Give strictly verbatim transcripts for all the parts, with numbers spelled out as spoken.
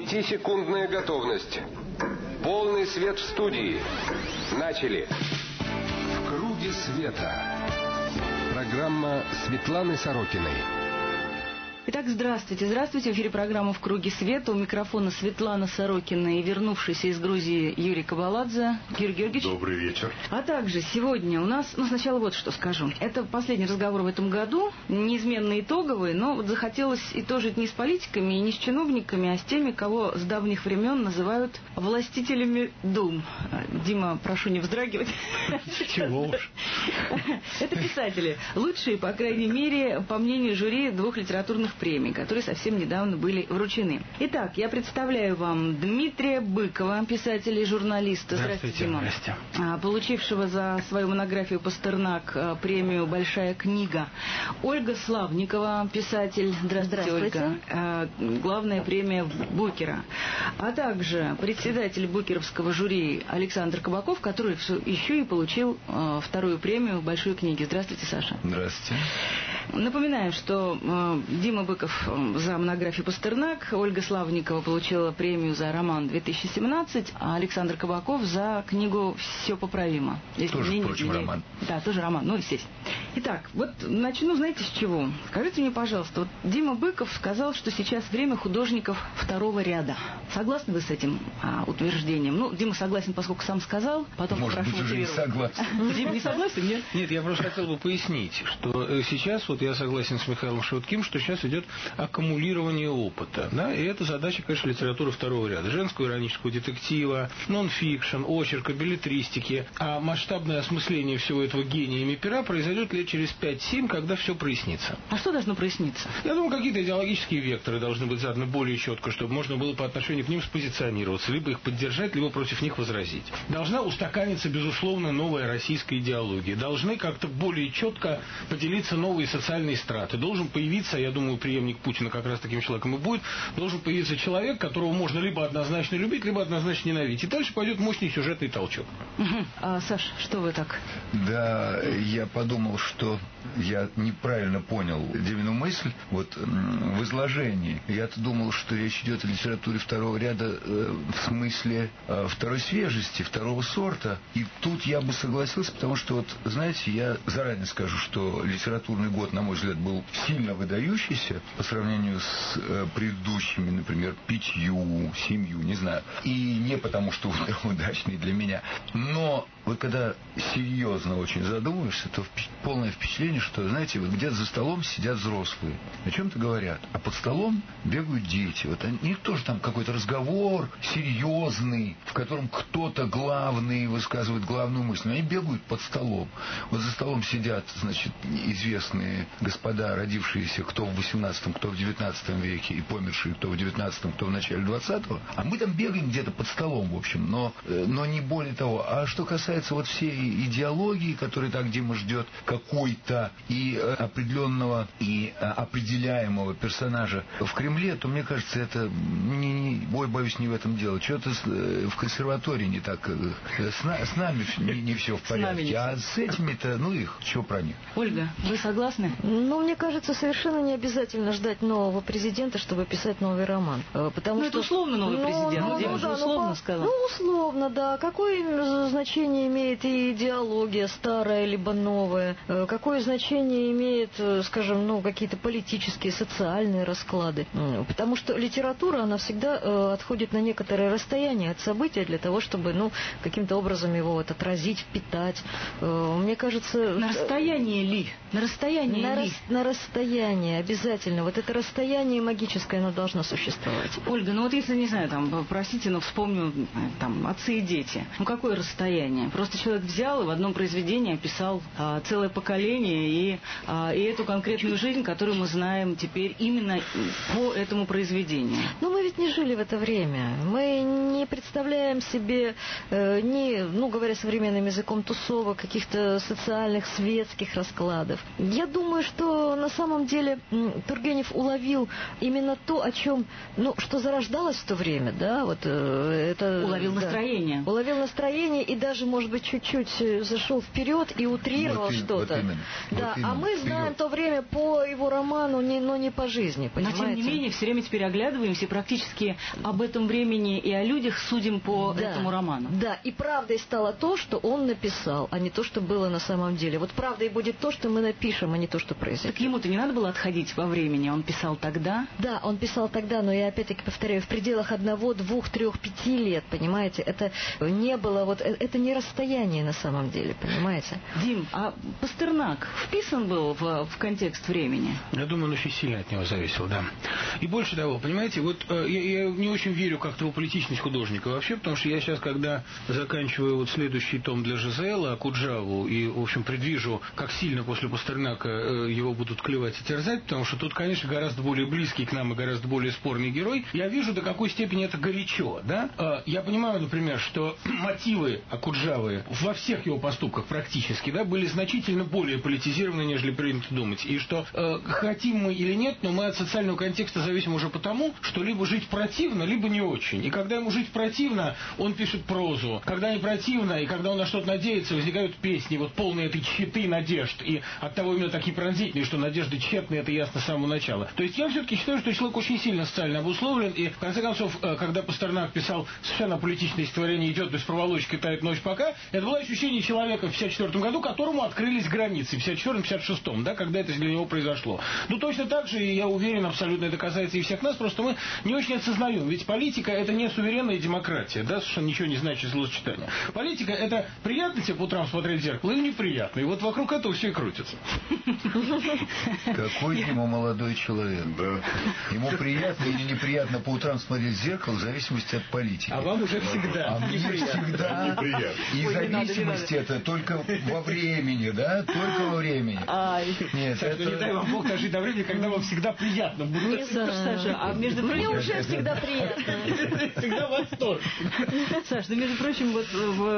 Пятисекундная готовность. Полный свет в студии. Начали. В круге света. Программа Светланы Сорокиной. Итак, здравствуйте. Здравствуйте. В эфире программа «В круге света». У микрофона Светлана Сорокина и вернувшийся из Грузии Юрий Кабаладзе. Юрий Георгиевич. Добрый вечер. А также сегодня у нас, ну, сначала вот что скажу. Это последний разговор в этом году, неизменно итоговый, но вот захотелось итожить не с политиками и не с чиновниками, а с теми, кого с давних времен называют властителями дум. Дима, прошу не вздрагивать. Чего уж. Это писатели. Лучшие, по крайней мере, по мнению жюри двух литературных премий, которые совсем недавно были вручены. Итак, я представляю вам Дмитрия Быкова, писателя и журналиста. Здравствуйте, Дима. Здравствуйте. Получившего за свою монографию «Пастернак» премию «Большая книга». Ольга Славникова, писатель. Здравствуйте, Здравствуйте. Ольга. Главная премия Букера. А также председатель букеровского жюри Александр Кабаков, который еще и получил вторую премию «Большой книги». Здравствуйте, Саша. Здравствуйте. Напоминаю, что Дима Быков за монографию «Пастернак», Ольга Славникова получила премию за роман две тысячи семнадцать, а Александр Кабаков за книгу «Все поправимо». Если тоже, впрочем, не... роман. Да, тоже роман, ну, естественно. Итак, вот начну, знаете, с чего? Скажите мне, пожалуйста, вот Дима Быков сказал, что сейчас время художников второго ряда. Согласны вы с этим а, утверждением? Ну, Дима согласен, поскольку сам сказал, потом Может попрошу быть, уже не согласен. Дима не согласен, нет? Нет, я просто хотел бы пояснить, что сейчас, вот я согласен с Михаилом Шутким, что сейчас идет аккумулирование опыта. Да? И это задача, конечно, литературы второго ряда. Женского иронического детектива, нон-фикшн, очерка, беллетристики. А масштабное осмысление всего этого гениями пера произойдет лет через пять-семь, когда все прояснится. А что должно проясниться? Я думаю, какие-то идеологические векторы должны быть заданы более четко, чтобы можно было по отношению к ним спозиционироваться, либо их поддержать, либо против них возразить. Должна устаканиться, безусловно, новая российская идеология. Должны как-то более четко поделиться новые социальные страты. Должен появиться, я думаю, преемник Путина как раз таким человеком и будет, должен появиться человек, которого можно либо однозначно любить, либо однозначно ненавидеть. И дальше пойдет мощный сюжетный толчок. Угу. А, Саш, что вы так? Да, я подумал, что я неправильно понял Димину мысль вот в изложении. Я-то думал, что речь идет о литературе второго ряда э, в смысле э, второй свежести, второго сорта. И тут я бы согласился, потому что, вот, знаете, я заранее скажу, что литературный год, на мой взгляд, был сильно выдающийся по сравнению с э, предыдущими, например, пятью, семью, не знаю. И не потому, что удачный для меня. Но вот когда серьезно очень задумаешься, то полное впечатление, что, знаете, вот где-то за столом сидят взрослые, о чем-то говорят, а под столом бегают дети. Вот они, у них тоже там какой-то разговор серьезный, в котором кто-то главный высказывает главную мысль. Но они бегают под столом. Вот за столом сидят, значит, известные господа, родившиеся кто в восемнадцатом, кто в девятнадцатом веке, и помершие кто в девятнадцатом, кто в начале двадцатого. А мы там бегаем где-то под столом, в общем, но, но не более того. А что касается вот всей идеологии, которой так Дима ждет, какой-то и определенного, и определяемого персонажа в Кремле, то, мне кажется, это, не, не, ой, боюсь, не в этом дело. Что-то в консерватории не так, с, на, с нами не, не все в порядке, а с этими-то, ну их, что про них. Ольга, вы согласны? Ну, мне кажется, совершенно не обязательно ждать нового президента, чтобы писать новый роман. Потому ну, что... это условно новый ну, президент. Ну, Дима ну, же да, условно ну, сказал. Ну, условно, да. Какое значение имеет и идеология, старая либо новая? Какое значение имеет, скажем, ну, какие-то политические, социальные расклады? Потому что литература, она всегда отходит на некоторое расстояние от события для того, чтобы, ну, каким-то образом его вот отразить, впитать. Мне кажется... На расстоянии ли? На расстоянии на ли? Рас, на расстоянии, обязательно. Вот это расстояние магическое, оно должно существовать. Ольга, ну вот если, не знаю, там, простите, но вспомню, там, отцы и дети. Ну, какое расстояние? Просто человек взял и в одном произведении описал а, целое поколение и, а, и эту конкретную жизнь, которую мы знаем теперь именно по этому произведению. Но мы ведь не жили в это время. Мы не представляем себе, э, ни, ну, говоря современным языком, тусовок, каких-то социальных, светских раскладов. Я думаю, думаю, что на самом деле Тургенев уловил именно то, о чем, ну, что зарождалось в то время, да, вот э, это... Уловил да, настроение. Уловил настроение и даже, может быть, чуть-чуть зашел вперед и утрировал вот что-то. Вот именно, да, вот именно, а мы знаем вперед. то время по его роману, не, но не по жизни, понимаете? Но, тем не менее, все время теперь оглядываемся и практически об этом времени и о людях судим по да, этому роману. Да, и правдой стало то, что он написал, а не то, что было на самом деле. Вот правдой будет то, что мы напишем, а не то, что произойдет. Так ему-то не надо было отходить во времени, он писал тогда? Да, он писал тогда, но я опять-таки повторяю, в пределах одного, двух, трех, пяти лет, понимаете? Это не было, вот это не расстояние на самом деле, понимаете? Дим, а Пастернак вписан был в, в контекст времени? Я думаю, он очень сильно от него зависел, да. И больше того, понимаете, вот э, я, я не очень верю как-то в политичность художника вообще, потому что я сейчас, когда заканчиваю вот следующий том для Жизела, Окуджаву, и, в общем, предвижу, как сильно после Пастернака э, его будут клевать и терзать, потому что тут, конечно, гораздо более близкий к нам и гораздо более спорный герой, я вижу, до какой степени это горячо, да. Э, я понимаю, например, что мотивы Окуджавы во всех его поступках практически, да, были значительно более политизированы, нежели принято думать, и что э, хотим мы или нет, но мы от социального контекста зависим уже потому, что либо жить противно, либо не очень. И когда ему жить противно, он пишет прозу. Когда не противно, и когда он на что-то надеется, возникают песни, вот полные этой тщеты и надежд. И оттого именно такие пронзительные, что надежды тщетные, это ясно с самого начала. То есть я все-таки считаю, что человек очень сильно социально обусловлен. И в конце концов, когда Пастернак писал совершенно политичное стихотворение «Идет без проволочки, тает ночь пока», это было ощущение человека в пятьдесят четвёртом году, которому открылись границы, в пятьдесят четвёртом — пятьдесят шестом, да, когда это для него произошло. Ну, точно так же, и я уверен, абсолютно это касается и всех нас, просто мы не очень осознаем. Ведь политика — это не суверенная демократия, да, совершенно ничего не значит злосочетание. Политика — это приятно тебе по утрам смотреть в зеркало или неприятно. И вот вокруг этого все и крутится. Какой ему молодой человек. Да. Ему приятно или неприятно по утрам смотреть в зеркало в зависимости от политики. А вам уже всегда. А мне всегда неприятно. И зависимость это только во времени, да? Только во времени. Нет, Саша, это... не дай вам Бог дожить до времени, когда вам всегда приятно будет. Саша, а между прочим... Мне уже всегда приятно. Всегда восторг. Саш, ну, между прочим, вот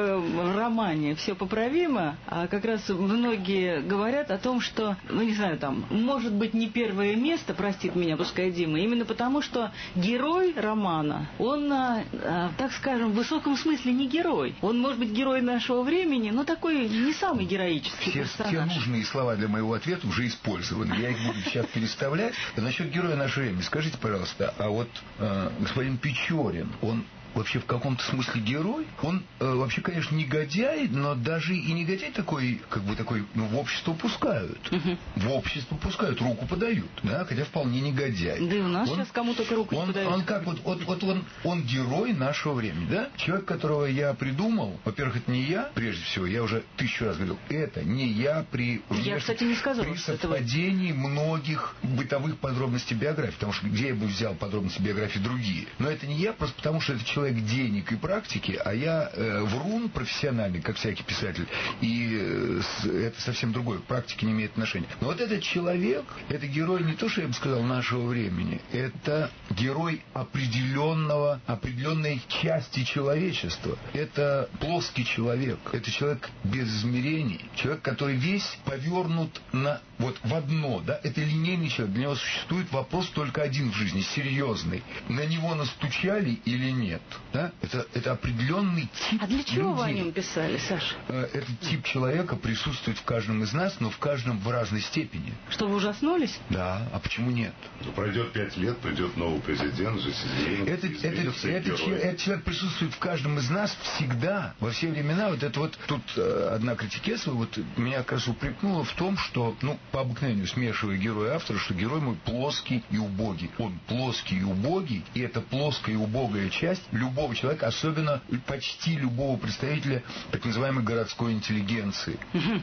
в романе «Все поправимо», а как раз многие говорят о том, что, ну, не знаю, там, может быть, не первое место, простит меня, пускай Дима, именно потому, что герой романа, он, так скажем, в высоком смысле не герой. Он, может быть, герой нашего времени, но такой не самый героический все, персонаж. Все нужные слова для моего ответа уже использованы. Я их буду сейчас переставлять. Насчет героя нашего времени, скажите, пожалуйста, а вот э, господин Печорин, он вообще в каком-то смысле герой? Он э, вообще, конечно, негодяй, но даже и негодяй такой, как бы такой, ну, в общество пускают. Uh-huh. В общество пускают, руку подают, да, хотя вполне негодяй. Да и у нас он, сейчас кому только руку он, подают. Он как вот, вот, вот он, он герой нашего времени, да? Человек, которого я придумал, во-первых, это не я, прежде всего, я уже тысячу раз говорил, это не я при, я, кстати, не сказала, при что совпадении этого... многих бытовых подробностей биографии, потому что где я бы взял подробности биографии другие? Но это не я, просто потому что это человек денег и практики, а я э, врун профессиональный, как всякий писатель, и э, с, это совсем другое, к практике не имеет отношения. Но вот этот человек, это герой не то, что я бы сказал, нашего времени, это герой определенного, определенной части человечества. Это плоский человек, это человек без измерений, человек, который весь повернут на, вот, в одно, да, это линейный человек, для него существует вопрос только один в жизни, серьезный. На него настучали или нет? Да? Это, это определенный тип. А для чего людей. вы о нем писали, Саша? Этот тип человека присутствует в каждом из нас, но в каждом в разной степени. Что, вы ужаснулись? Да, а почему нет? Ну, пройдет пять лет, придет новый президент, жизнь этот, этот, этот, этот человек присутствует в каждом из нас всегда, во все времена. Вот это вот, тут э, одна критикесова вот меня как раз упрекнула в том, что, ну, по обыкновению смешивая героя и автора, что герой мой плоский и убогий. Он плоский и убогий, и эта плоская и убогая часть любого человека, особенно почти любого представителя так называемой городской интеллигенции.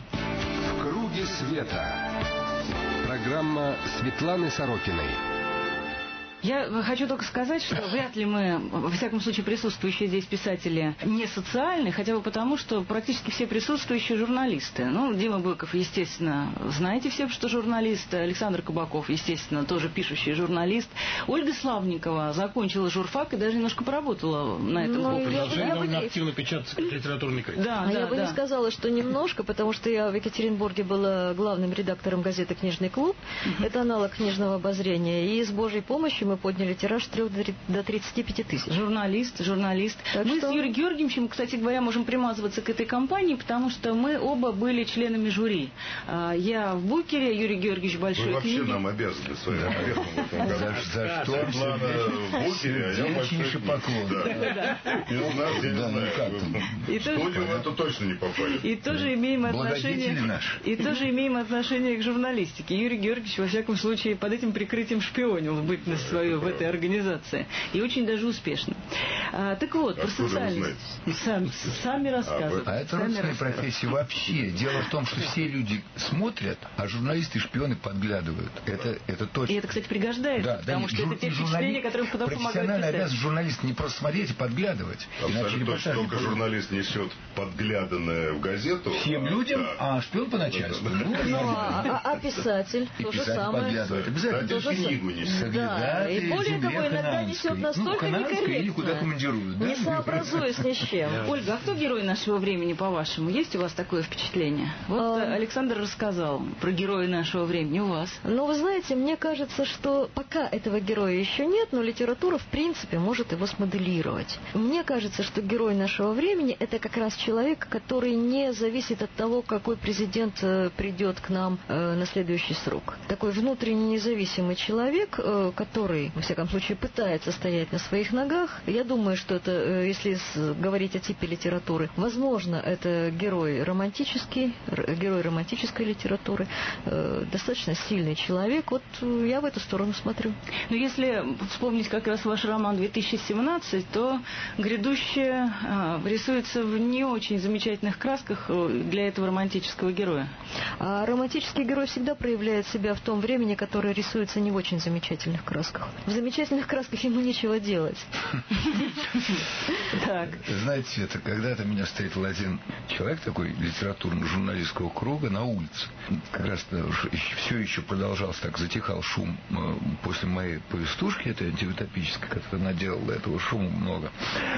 В круге света. Программа Светланы Сорокиной. Я хочу только сказать, что вряд ли мы, во всяком случае, присутствующие здесь писатели не социальные, хотя бы потому, что практически все присутствующие журналисты. Ну, Дима Быков, естественно, знаете все, что журналист. Александр Кабаков, естественно, тоже пишущий журналист. Ольга Славникова закончила журфак и даже немножко поработала на этом. Ну, Я, я, я бы не... активно печататься как литературный критик. Да, А да, я бы да. не сказала, что немножко, потому что я в Екатеринбурге была главным редактором газеты «Книжный клуб». Uh-huh. Это аналог книжного обозрения. И с Божьей помощью мы подняли тираж с трех до тридцати пяти тысяч. Журналист, журналист. Так мы что... с Юрием Георгиевичем, кстати говоря, можем примазываться к этой компании, потому что мы оба были членами жюри. Я в Букере, Юрий Георгиевич большой. Вы вообще книги. Нам обязаны своим ответом в этом году. За что? Светлана в Букере, а я большой поклон. Из нас, я не знаю. Студию в эту точно не попали. И тоже имеем отношение... И тоже имеем отношение к журналистике. Юрий Георгиевич, во всяком случае, под этим прикрытием шпионил в бытность свою в этой организации. И очень даже успешно. А, так вот, про социальность. Сам, сами рассказывают. А это родственная профессия вообще. Дело в том, что все люди смотрят, а журналисты и шпионы подглядывают. Это, это точно. И это, кстати, пригождается, да, потому да, что жур... это те впечатления, которые потом помогают писать. Профессиональная обязанность журналиста не просто смотреть и подглядывать. Абсолютно точно. Только журналист несет подгляданное в газету. Всем а, людям, да. а шпион по начальству. Ну, а, а писатель? И то же писатель самое. подглядывает. Обязательно. То же книгу несет. Да, и более того, иногда несет настолько ну, некорректно, или куда командируют, да? не сообразуясь ни с чем. Ольга, а кто герой нашего времени, по-вашему? Есть у вас такое впечатление? Вот а... Александр рассказал про героя нашего времени. У вас? Ну, вы знаете, мне кажется, что пока этого героя еще нет, но литература, в принципе, может его смоделировать. Мне кажется, что герой нашего времени – это как раз человек, который не зависит от того, какой президент придет к нам на следующий срок. Такой внутренне независимый человек, который, во всяком случае, пытается стоять на своих ногах. Я думаю, что это, если говорить о типе литературы, возможно, это герой романтический, герой романтической литературы, достаточно сильный человек. Вот я в эту сторону смотрю. Но если вспомнить как раз ваш роман две тысячи семнадцать, то грядущее а, рисуется в не очень замечательных красках для этого романтического героя. А романтический герой всегда проявляет себя в том времени, которое рисуется не в очень замечательных красках. В замечательных красках ему нечего делать. Так. Знаете, это когда-то меня встретил один человек такой литературно-журналистского круга на улице. Как раз все еще продолжался, так затихал шум после моей повестушки, этой антиутопической, которую она делала, этого шума много.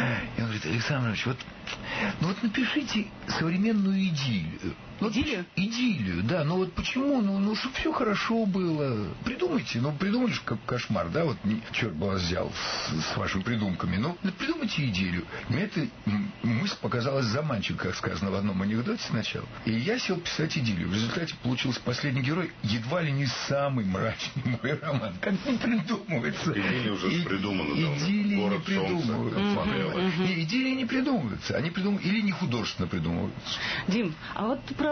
И он говорит: Александр Ильич, вот, ну вот напишите современную идиллию. Ну, идиллию? Идиллию, да. Ну вот почему? Ну, ну чтобы все хорошо было. Придумайте. Ну, придумали же как кошмар, да? Вот черт бы вас взял с, с вашими придумками. Ну, придумайте идиллию. Мне эта мысль показалась заманчивой, как сказано в одном анекдоте сначала. И я сел писать идиллию. В результате получился последний герой едва ли не самый мрачный мой роман. Как не придумывается. Идиллия уже и, придумана. Идиллии не придумываются. Mm-hmm. Не, идиллии не придумываются. Они придумываются или не художественно придумываются. Дим, а вот про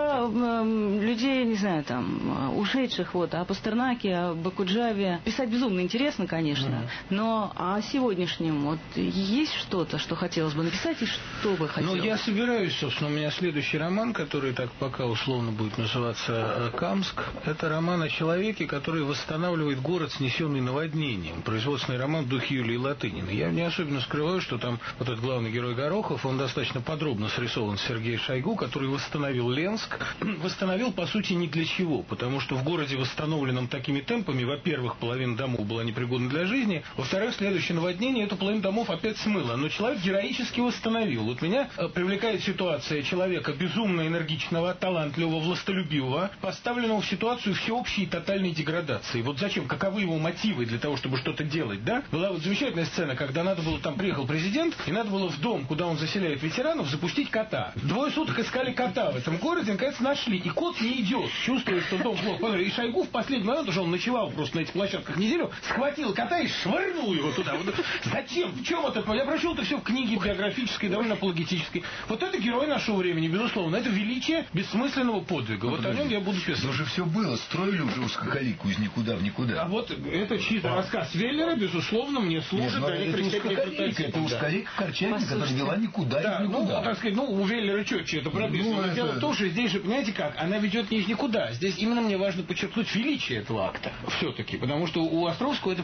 э, людей, не знаю, там, ушедших, вот, о Пастернаке, о Бакуджаве писать безумно интересно, конечно. Mm-hmm. Но о сегодняшнем вот есть что-то, что хотелось бы написать, и что бы хотелось? Ну, я собираюсь, собственно, у меня следующий роман, который так пока условно будет называться «Камск». Это роман о человеке, который восстанавливает город, снесенный наводнением. Производственный роман в духе Юлии Латыниной. Я не особенно скрываю, что там вот этот главный герой Горохов, он достаточно подробно срисован Сергеем Шойгу, который восстановил Ленск. Восстановил, по сути, ни для чего, потому что в городе, восстановленном такими темпами, во-первых, половина домов была непригодна для жизни, во-вторых, следующее наводнение эту половину домов опять смыло. Но человек героически восстановил. Вот меня привлекает ситуация человека безумно энергичного, талантливого, властолюбивого, поставленного в ситуацию всеобщей и тотальной деградации. Вот зачем? Каковы его мотивы для того, чтобы что-то делать, да? Была вот замечательная сцена, когда надо было, там приехал президент, и надо было в дом, куда он заселяет ветеранов, запустить кота. Двое суток искали кота в этом городе, наконец нашли. И кот не идет, чувствует, что дом плохо. И Шойгу в последний момент, уже он ночевал просто на этих площадках неделю, схватил кота и швырнул его туда. Вот зачем? В чем это? Я прочел это все в книге биографической, довольно апологетической. Вот это герой нашего времени, безусловно. Это величие бессмысленного подвига. Вот о нем я буду писать. Но уже все было, строили уже ускакалику из никуда в никуда. А вот это чисто а. рассказ Веллера, безусловно, мне служит. Нет, это ускакалика, это ускакалика Корчагина, которая вела никуда да, из никуда. Ну, так сказать, ну, у Веллера четче это прописано. Ну, дело в том, что здесь же, понимаете как, она ведет не из никуда. Здесь именно мне важно подчеркнуть величие этого акта. Все-таки. Потому что у Островского это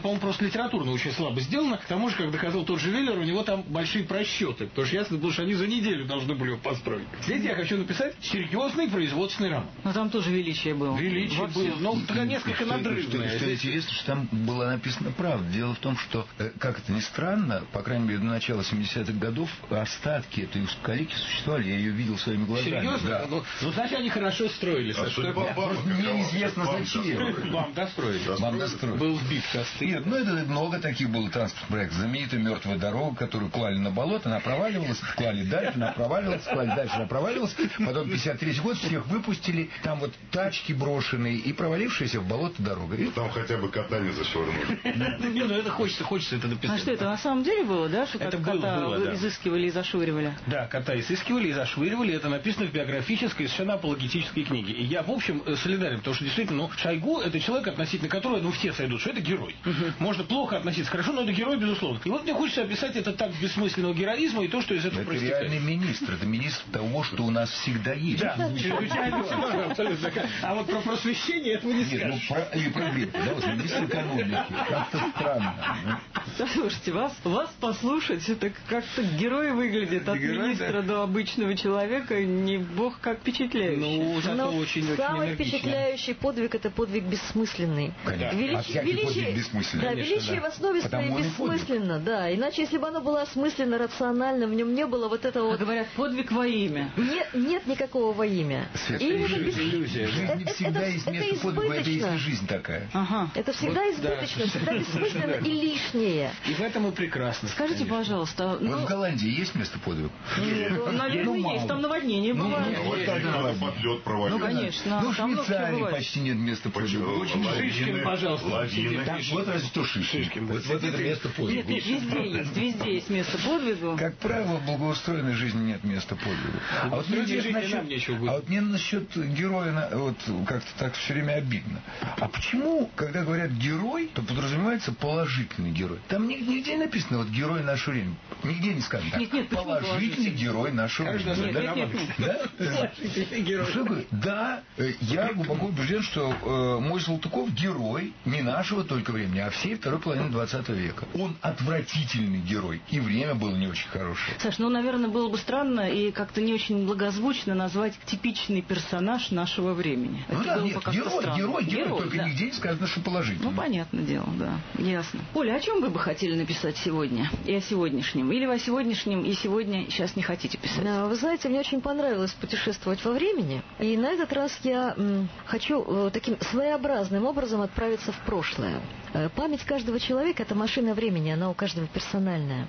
по-моему, просто литературно очень слабо сделано. К тому же, как доказал тот же Веллер, у него там большие просчеты. Потому что ясно было, что они за неделю должны были его построить. Здесь я хочу написать серьезный производственный роман. Но там тоже величие было. Величие было, но такая несколько надрывное. Что, что интересно, что там была написана правда. Дело в том, что, как это ни странно, по крайней мере, до начала семидесятых годов остатки этой узкоколейки существовали. Я ее видел своими глазами. Серьезно? Да. Ну, ну, значит, они хорошо строились. А что Просто мне неизвестно зачем. Вам достроили. Вам достроили. Был сбит косты. Нет, ну это много таких было транспортных проектов. Знаменитая мертвая дорога, которую клали на болото, она проваливалась, клали дальше, она проваливалась, клали дальше, она проваливалась. Потом пятьдесят третий год всех выпустили, там вот тачки брошенные и провалившаяся в болото дорога. Ну, там хотя бы кота не зашвырнули. Не, ну это хочется, хочется это написать. А что это на самом деле было, да? Что это кота было, было, да. изыскивали и зашвыривали? Да, кота изыскивали и зашвыривали. Это написано в биографической, совершенно апологетической книге. И я, в общем, солидарен, потому что действительно, ну, Шойгу это человек, относительно которого, ну, все сойдут, что это герой. Uh-huh. Можно плохо относиться, хорошо, но это герой, безусловно. И вот мне хочется описать это так бессмысленного героизма и то, что из этого это проистекает. Это реальный министр, это министр того, что у нас всегда есть. Да, абсолютно. А вот про просвещение этого не скажешь. Нет, ну, про, или про грипп, да, вот министр экономики. Как-то странно. Слушайте, вас, вас послушать, это как-то герой выглядит от герой, министра да. до обычного человека, не бог как впечатляющий. Ну, зато очень-очень самый энергично. впечатляющий подвиг — это подвиг бессмысленный. Конечно. Величие, а всякий величие, подвиг бессмысленный. да, Конечно, величие да. в основе Потому своей он и подвиг. бессмысленно, да. Иначе, если бы оно было осмысленно, рационально, в нем не было вот этого А вот... говорят, подвиг во имя. Нет, нет никакого во имя. Света, И именно жизнь, без- иллюзия. жизнь Это- не это- всегда это- есть это место подвига, это избыточно. есть жизнь такая. Ага. Это всегда Вот, избыточно, да. всегда бессмысленно и лишнее. И в этом и прекрасно. Скажите, конечно. пожалуйста, Вот ну, в Голландии есть место подвига? ну, наверное, Ну, мало. есть, там наводнение Ну, бывает. нет. Вот Есть, так да, надо ладно. под лед проводить. Ну, конечно. Ну, в там много чего Швейцарии бывает. почти нет места подвига. Почему? Очень Лавины, Шишкин, пожалуйста. лавины. Так, вот разве что Шишкин. Шишкин, да. Вот, вот это место подвига. Нет, нет, везде есть, везде есть место подвигу. Как правило, в благоустроенной жизни нет места подвигу. А вот мне благоустроенной жизни интересно нам нечего будет. а вот мне насчет героя, на- вот как-то так все время обидно. А почему, когда говорят герой, то подразумевается положительный герой? Там ниг- нигде не написано вот герой нашего времени. Нигде не сказано так. Нет, нет, почему положительный положительный? герой нашего Каждый времени. знает, Нет, нет, нет, Да? Положительный герой. Что я говорю? Да, э, я глубоко убежден, что э, мой Салтыков герой не нашего только времени, а всей второй половины двадцатого века. Он отвратительный герой. И время было не очень хорошее. Саш, ну, наверное, было бы странно и как-то не очень благозвучно назвать типичный персонаж нашего времени. Ну Это да, было бы нет, как-то герой, странно. герой, герой, только да. нигде не сказано, что положительный. Ну, понятное дело, да, ясно. Оля, о чем вы бы хотели написать сегодня и о сегодняшнем? Или вы о сегодняшнем и сегодня сейчас не хотите писать? А, Вы знаете, мне очень понравилось путешествовать во времени, и на этот раз я м, хочу э, таким своеобразным образом отправиться в прошлое. Э, Память каждого человека — это машина времени, она у каждого персональная.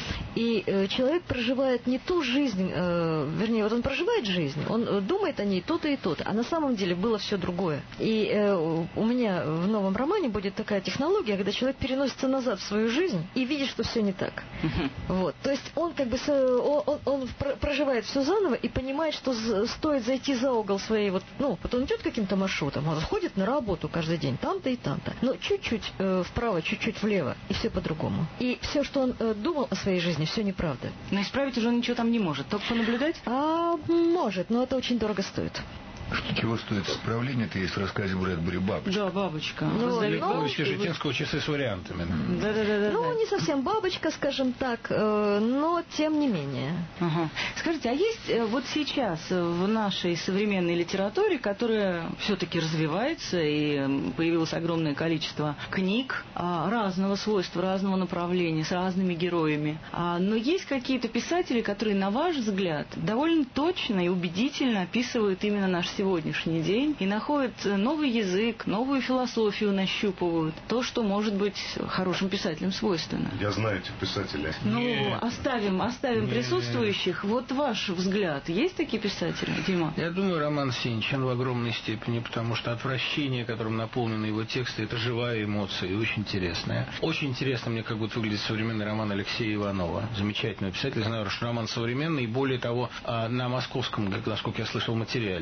И э, человек проживает не ту жизнь, э, вернее, вот он проживает жизнь, он э, думает о ней то-то и то-то, а на самом деле было все другое. И э, у меня в новом романе будет такая технология, когда человек переносится назад в свою жизнь и видит, что все не так. Вот. То есть он как бы с- он, он- он пр- проживает все заново и понимает, что з- стоит зайти за угол своей вот, ну, вот он идет каким-то маршрутом, он ходит на работу каждый день, там-то и там-то, но чуть-чуть э, вправо, чуть-чуть влево, и все по-другому. И все, что он э, думал о своей жизни, все неправда. Но исправить уже он ничего там не может, только понаблюдать? А может, но это очень дорого стоит. Что, чего стоит исправление, это есть в рассказе Брэдбери «Бабочка». Да, бабочка. Ну, Раздавить ну, бабочку. Легковича Житинского «Часы с вариантами». Да-да-да. Ну, не совсем бабочка, скажем так, э, но тем не менее. Ага. Скажите, а есть э, вот сейчас э, в нашей современной литературе, которая все-таки развивается, и м, появилось огромное количество книг а, разного свойства, разного направления, с разными героями, а, но есть какие-то писатели, которые, на ваш взгляд, довольно точно и убедительно описывают именно наш сегодняшний день и находят э, новый язык, новую философию нащупывают, то, что может быть хорошим писателям свойственно? Я знаю этих писателей. Ну, Нет. оставим, оставим Нет. присутствующих. Вот ваш взгляд. Есть такие писатели, Дима? Я думаю, Роман Сенчин в огромной степени, потому что отвращение, которым наполнены его тексты, это живая эмоция и очень интересная. Очень интересно мне, как будет выглядеть современный роман Алексея Иванова. Замечательный писатель. Знаю, что роман современный, и более того, а, на московском, насколько я слышал, материале. А,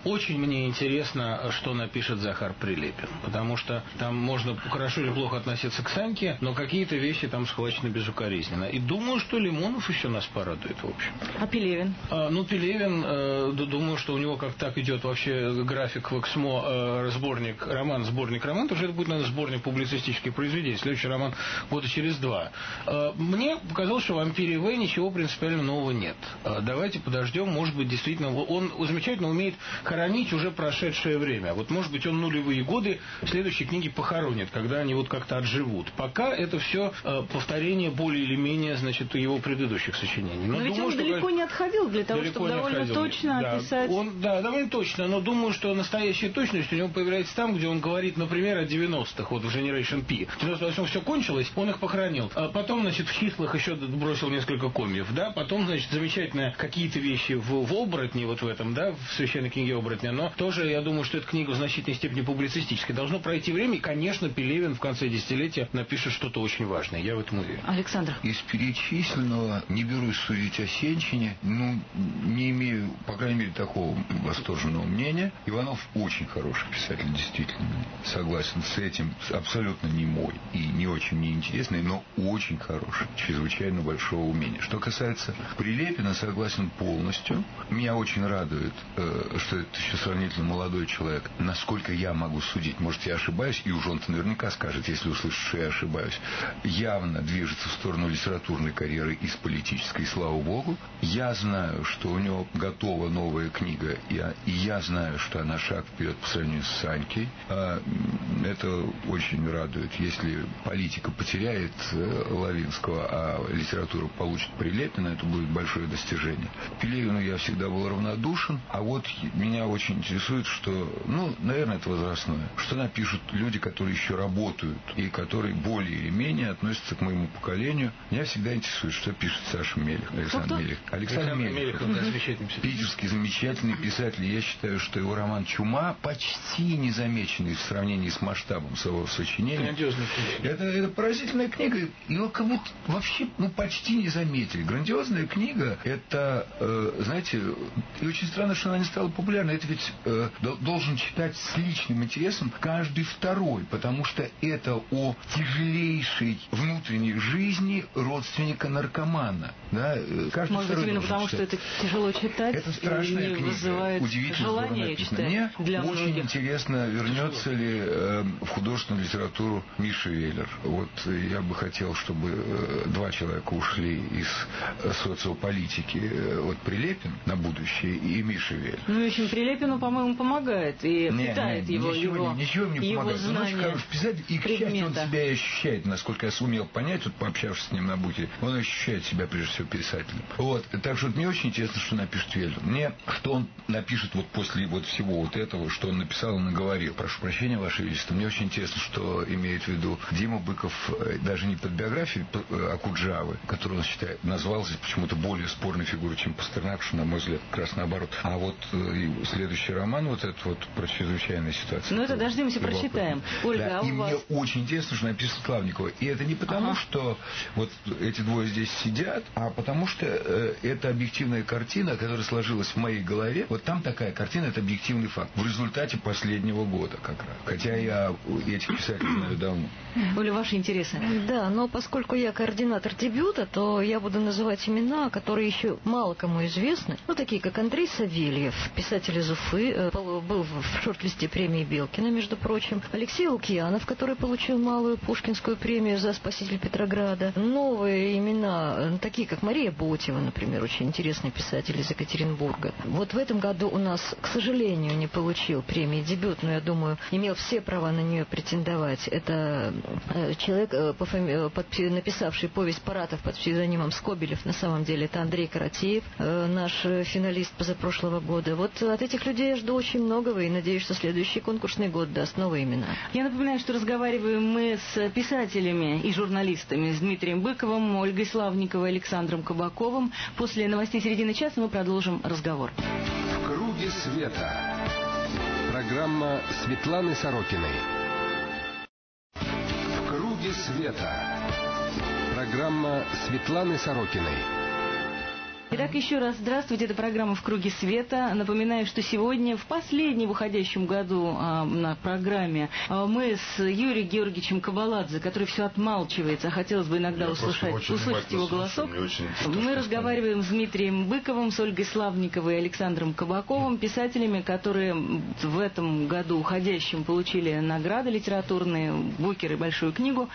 Очень мне интересно, что напишет Захар Прилепин, потому что там можно хорошо или плохо относиться к Саньке, но какие-то вещи там схвачены безукоризненно. И думаю, что Лимонов еще нас порадует, в общем. А Пелевин? А, ну, Пелевин, э, думаю, что у него как так идет вообще график в Эксмо, э, сборник роман, сборник роман, то уже это будет, наверное, сборник публицистических произведений. Следующий роман года через два. Э, мне показалось, что в «Вампире В» ничего принципиально нового нет. Э, давайте подождем, может быть, действительно, он замечательно умеет хоронить уже прошедшее время. Вот, может быть, он нулевые годы в следующей книге похоронит, когда они вот как-то отживут. Пока это все э, повторение более или менее, значит, его предыдущих сочинений. Но, но ведь думаю, он далеко не отходил для того, чтобы довольно отходил. точно да, описать... Он, да, довольно точно, но думаю, что настоящая точность у него появляется там, где он говорит, например, о девяностых, вот в Generation P. В девяносто восьмом все кончилось, он их похоронил. А потом, значит, в числах еще бросил несколько комьев, да, потом, значит, замечательно какие-то вещи в, в оборотне, вот в этом, да, в священной книге оборотня, но тоже, я думаю, что эта книга в значительной степени публицистическая. Должно пройти время, и, конечно, Пелевин в конце десятилетия напишет что-то очень важное, я в этом уверен. Александр. Из перечисленного не берусь судить о Сенчине, ну, не имею, по крайней мере, такого восторженного мнения. Иванов очень хороший писатель, действительно, согласен с этим, абсолютно не мой и не очень мне интересный, но очень хороший, чрезвычайно большого умения. Что касается Прилепина, согласен полностью. Меня очень радует, что это еще сравнительно молодой человек. Насколько я могу судить, может, я ошибаюсь, и уж он-то наверняка скажет, если услышит, что я ошибаюсь, явно движется в сторону литературной карьеры из политической, слава богу. Я знаю, что у него готова новая книга, и я знаю, что она шаг вперед по сравнению с Санькой. Это очень радует. Если политика потеряет Лавинского, а литература получит Прилепина, это будет большое достижение. Пелевину я всегда был равнодушен, а вот меня очень интересует, что, ну, наверное, это возрастное, что напишут люди, которые еще работают и которые более или менее относятся к моему поколению. Меня всегда интересует, что пишет Саша Мелих, Александр Мелих. Александр Мелих, питерский замечательный писатель. Я считаю, что его роман «Чума», почти незамеченный в сравнении с масштабом своего сочинения, это, это поразительная книга. Его как будто вообще, ну, почти не заметили. Грандиозная книга, это, э, знаете, и очень странно, что она не стала популярной. Это ведь э, должен читать с личным интересом каждый второй, потому что это о тяжелейшей внутренней жизни родственника наркомана. Да? Каждый Может быть, именно потому, читать. Что это тяжело читать. Это страшная книга, удивительно здорово написано. Мне очень многих. интересно, вернется ли э, в художественную литературу Миша Веллер. Вот я бы хотел, чтобы э, два человека ушли из э, социополитики. Э, вот Прилепин на будущее и Миша Веллер. Ну, в общем, Прилепину, по-моему, помогает и не, питает не, его, ничего, его, ничего мне его помогает. Он очень хороший писатель, и, к счастью, он себя и ощущает, насколько я сумел понять, вот пообщавшись с ним на буте, он ощущает себя, прежде всего, писателем. Вот, так что мне очень интересно, что напишет Веллер. Мне, что он напишет вот после вот всего вот этого, что он написал и наговорил. Прошу прощения, Ваше Величество, мне очень интересно, что имеет в виду Дима Быков, даже не под биографией Окуджавы, которую он считает, назвал здесь почему-то более спорной фигурой, чем Пастернак, что, на мой взгляд, как раз наоборот. А вот следующий роман, вот этот вот про чрезвычайную ситуацию. Ну, это дождемся, прочитаем. Ольга, да, а у и вас... мне очень интересно, что написано Славникова. И это не потому, ага. что вот эти двое здесь сидят, а потому что э, это объективная картина, которая сложилась в моей голове. Вот там такая картина, это объективный факт. В результате последнего года как раз. Хотя я этих писателей знаю давно. Оля, ваши интересы? Да, но поскольку я координатор дебюта, то я буду называть имена, которые еще мало кому известны. Ну, такие как Андрей Савельев, писатель из Уфы, был в шорт-листе премии Белкина, между прочим. Алексей Лукьянов, который получил малую Пушкинскую премию за «Спаситель Петрограда». Новые имена, такие как Мария Ботева, например, очень интересный писатель из Екатеринбурга. Вот в этом году у нас, к сожалению, не получил премии «Дебют», но, я думаю, имел все права на нее претендовать. Это человек, по фами... под... написавший повесть «Паратов» под псевдонимом Скобелев. На самом деле это Андрей Каратеев, наш финалист позапрошлого года. Вот от этих людей я жду очень многого и надеюсь, что следующий конкурсный год даст новые имена. Я напоминаю, что разговариваем мы с писателями и журналистами, с Дмитрием Быковым, Ольгой Славниковой, Александром Кабаковым. После новостей середины часа мы продолжим разговор. В круге света. Программа Светланы Сорокиной. В круге света. Программа Светланы Сорокиной. Итак, еще раз здравствуйте. Это программа «В круге света». Напоминаю, что сегодня, в последнем выходящем году а, на программе, а, мы с Юрием Георгиевичем Кабаладзе, который все отмалчивается, а хотелось бы иногда услышать, услышать его голосок. Мы разговариваем с Дмитрием Быковым, с Ольгой Славниковой и Александром Кабаковым, писателями, которые в этом году уходящем получили награды литературные, Букер и большую книгу.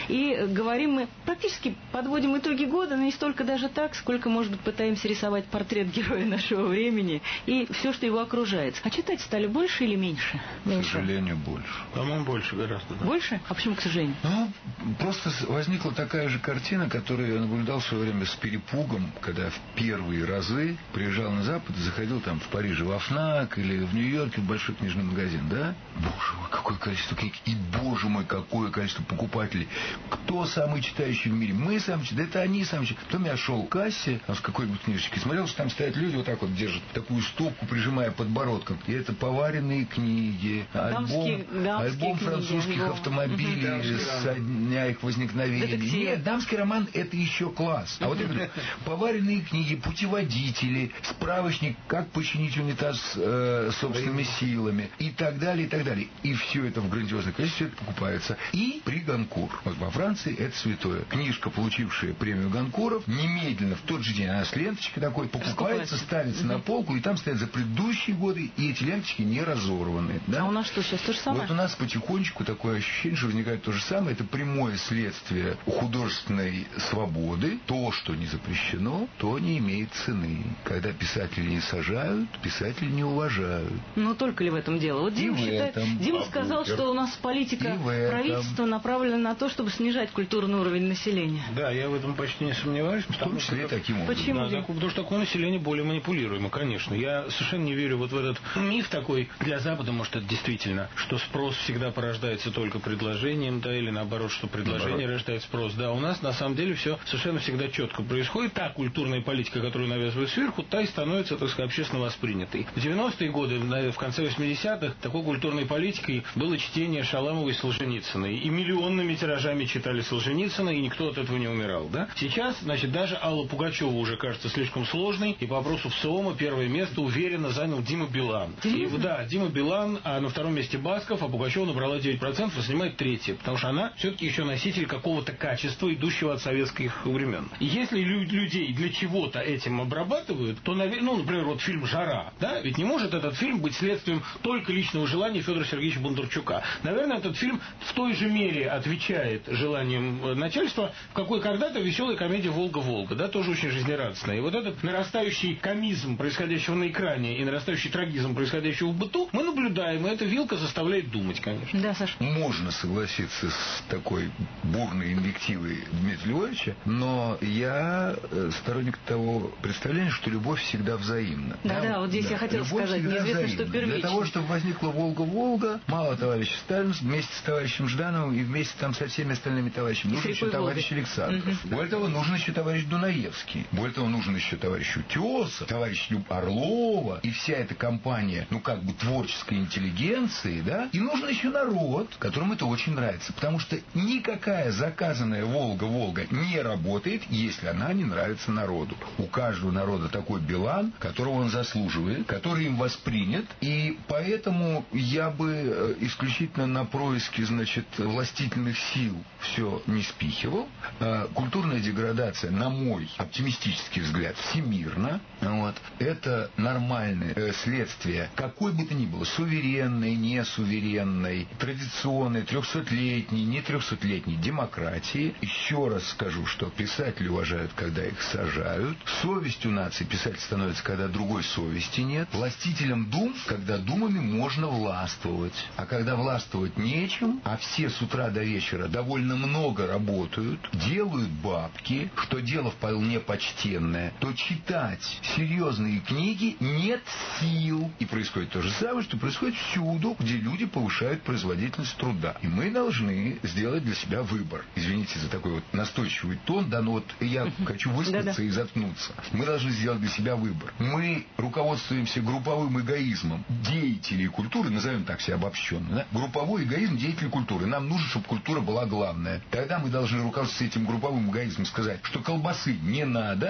И говорим мы, практически подводим итоги года, но не столько даже так, сколько, может быть, пытаемся рисовать портрет героя нашего времени и все, что его окружает. А читать стали больше или меньше? К сожалению, больше. По-моему, больше гораздо. Да. Больше? А почему, к сожалению? Ну, просто возникла такая же картина, которую я наблюдал в свое время с перепугом, когда в первые разы приезжал на Запад и заходил там в Париже во ФНАК или в Нью-Йорке в большой книжный магазин, да? Боже мой, какое количество книг, и, боже мой, какое количество покупателей. Кто самый читающий в мире? Мы самые читающие, да это они самые читающие. Потом я шел к кассе, там, с какой-нибудь книжечки, смотрел, что там стоят люди, вот так вот держат такую стопку, прижимая подбородком. И это поваренные книги, дамские, альбом, дамские альбом книги, французских альбом. автомобилей угу. со дня их возникновения. Детектив. Нет, дамский роман — это еще класс. А вот это поваренные книги, путеводители, справочник, как починить унитаз э, собственными силами и так далее, и так далее. И все это в грандиозном количестве, все это покупается. И при Гонкур. Вот во Франции это святое. Книжка, получившая премию Гонкуров, немедленно в тот же день, она с ленточкой такой покупается, ставится угу. на полку, и там стоят за предыдущие годы, и эти ленточки не разорваны. Да? А у нас что, сейчас то же самое? Вот у нас потихонечку такое ощущение, что возникает то же самое. Это прямое следствие художественной свободы. То, что не запрещено, то не имеет цены. Когда писатели не сажают, писатели не уважают. Ну, только ли в этом дело? Вот Дима, считает, этом, Дима сказал, что у нас политика правительства направлена на то, чтобы снижать культурный уровень населения. Да, я в этом почти не сомневаюсь. В том числе таким образом. Почему? Да, потому что такое население более манипулируемо, конечно. Я совершенно не верю вот в этот миф такой. Для Запада, может, это действительно, что спрос всегда порождается только предложением, да, или наоборот, что предложение наоборот. Рождает спрос. Да, у нас на самом деле все совершенно всегда четко происходит. Та культурная политика, которую навязывают сверху, та и становится, так сказать, общественно воспринятой. В девяностые годы, в конце восьмидесятых, такой культурной политикой было чтение Шаламовой и Солженицыной. И миллионными тиражами читали Солженицына, и никто от этого не умирал. Да? Сейчас, значит, даже Алла Пугачева уже кажется слишком сложной, и по вопросу ВСОМа первое место уверенно занял Дима Билан. И, да, Дима Билан, а на втором месте Басков, а Пугачева набрала девять процентов и занимает третье, потому что она все-таки еще носитель какого-то качества, идущего от советских времен. И если лю- людей для чего-то этим обрабатывают, то, ну, например, вот фильм «Жара», да, ведь не может этот фильм быть следствием только личного желания Федора Сергеевича Бондарчука. Наверное, этот фильм в той же мере отвечает желаниям начальства, в какой когда-то веселая комедия «Волга-Волга», да, тоже очень жизнерадостная. И вот этот нарастающий комизм, происходящего на экране, и нарастающий трагизм, происходящего в быту, мы наблюдаем, и эта вилка заставляет думать, конечно. Да, Саша. Можно согласиться с такой бурной инвективой Дмитрия Львовича, но я сторонник того представления, что любовь всегда взаимна. Да, да, да, вот здесь да. я хотела любовь сказать, неизвестно, что первично. Для того, чтобы возникла «Волга-Волга», мало товарища Сталина вместе с товарищем Ждановым и вместе там со всеми остальными товарищами. Нужен еще товарищ Волги. Александров. Угу. Более того, нужен еще товарищ Дунаевский. Более того, нужен еще товарищ Утесов, товарищ Люб Орлова и вся эта компания, ну как бы творческой интеллигенции, да? И нужен еще народ, которому это очень нравится. Потому что никакая заказанная «Волга-Волга» не работает, если она не нравится народу. У каждого народа такой Билан, которого он заслуживает, который им воспринят. И поэтому я бы исключительно на происки, значит, властительных сил все не спихивал. Культурная деградация, на мой оптимистический взгляд, всемирна. Вот. Это нормальное следствие какой бы то ни было, суверенной, несуверенной, традиционной, трехсотлетней, не трехсотлетней демократии. Еще раз скажу, что писатели уважают, когда их сажают. Совестью нации писатель становится, когда другой совести нет. Властителем дум, когда думами можно властвовать. А когда властвовать нечем, а все с утра до вечера довольно много работают, делают бабки, что дело вполне почтенное, то читать серьезные книги нет сил. И происходит то же самое, что происходит всюду, где люди повышают производительность труда. И мы должны сделать для себя выбор. Извините за такой вот настойчивый тон, да, но вот я хочу высказаться и заткнуться. Мы должны сделать для себя выбор. Мы руководствуемся групповым эгоизмом деятелей культуры, назовем так себя обобщенно, да? Групповой эгоизм деятелей культуры. Нам нужно, чтобы культура была главная. Тогда мы должны руководствоваться этим групповым эгоизмом, сказать, что колбасы не надо, повышать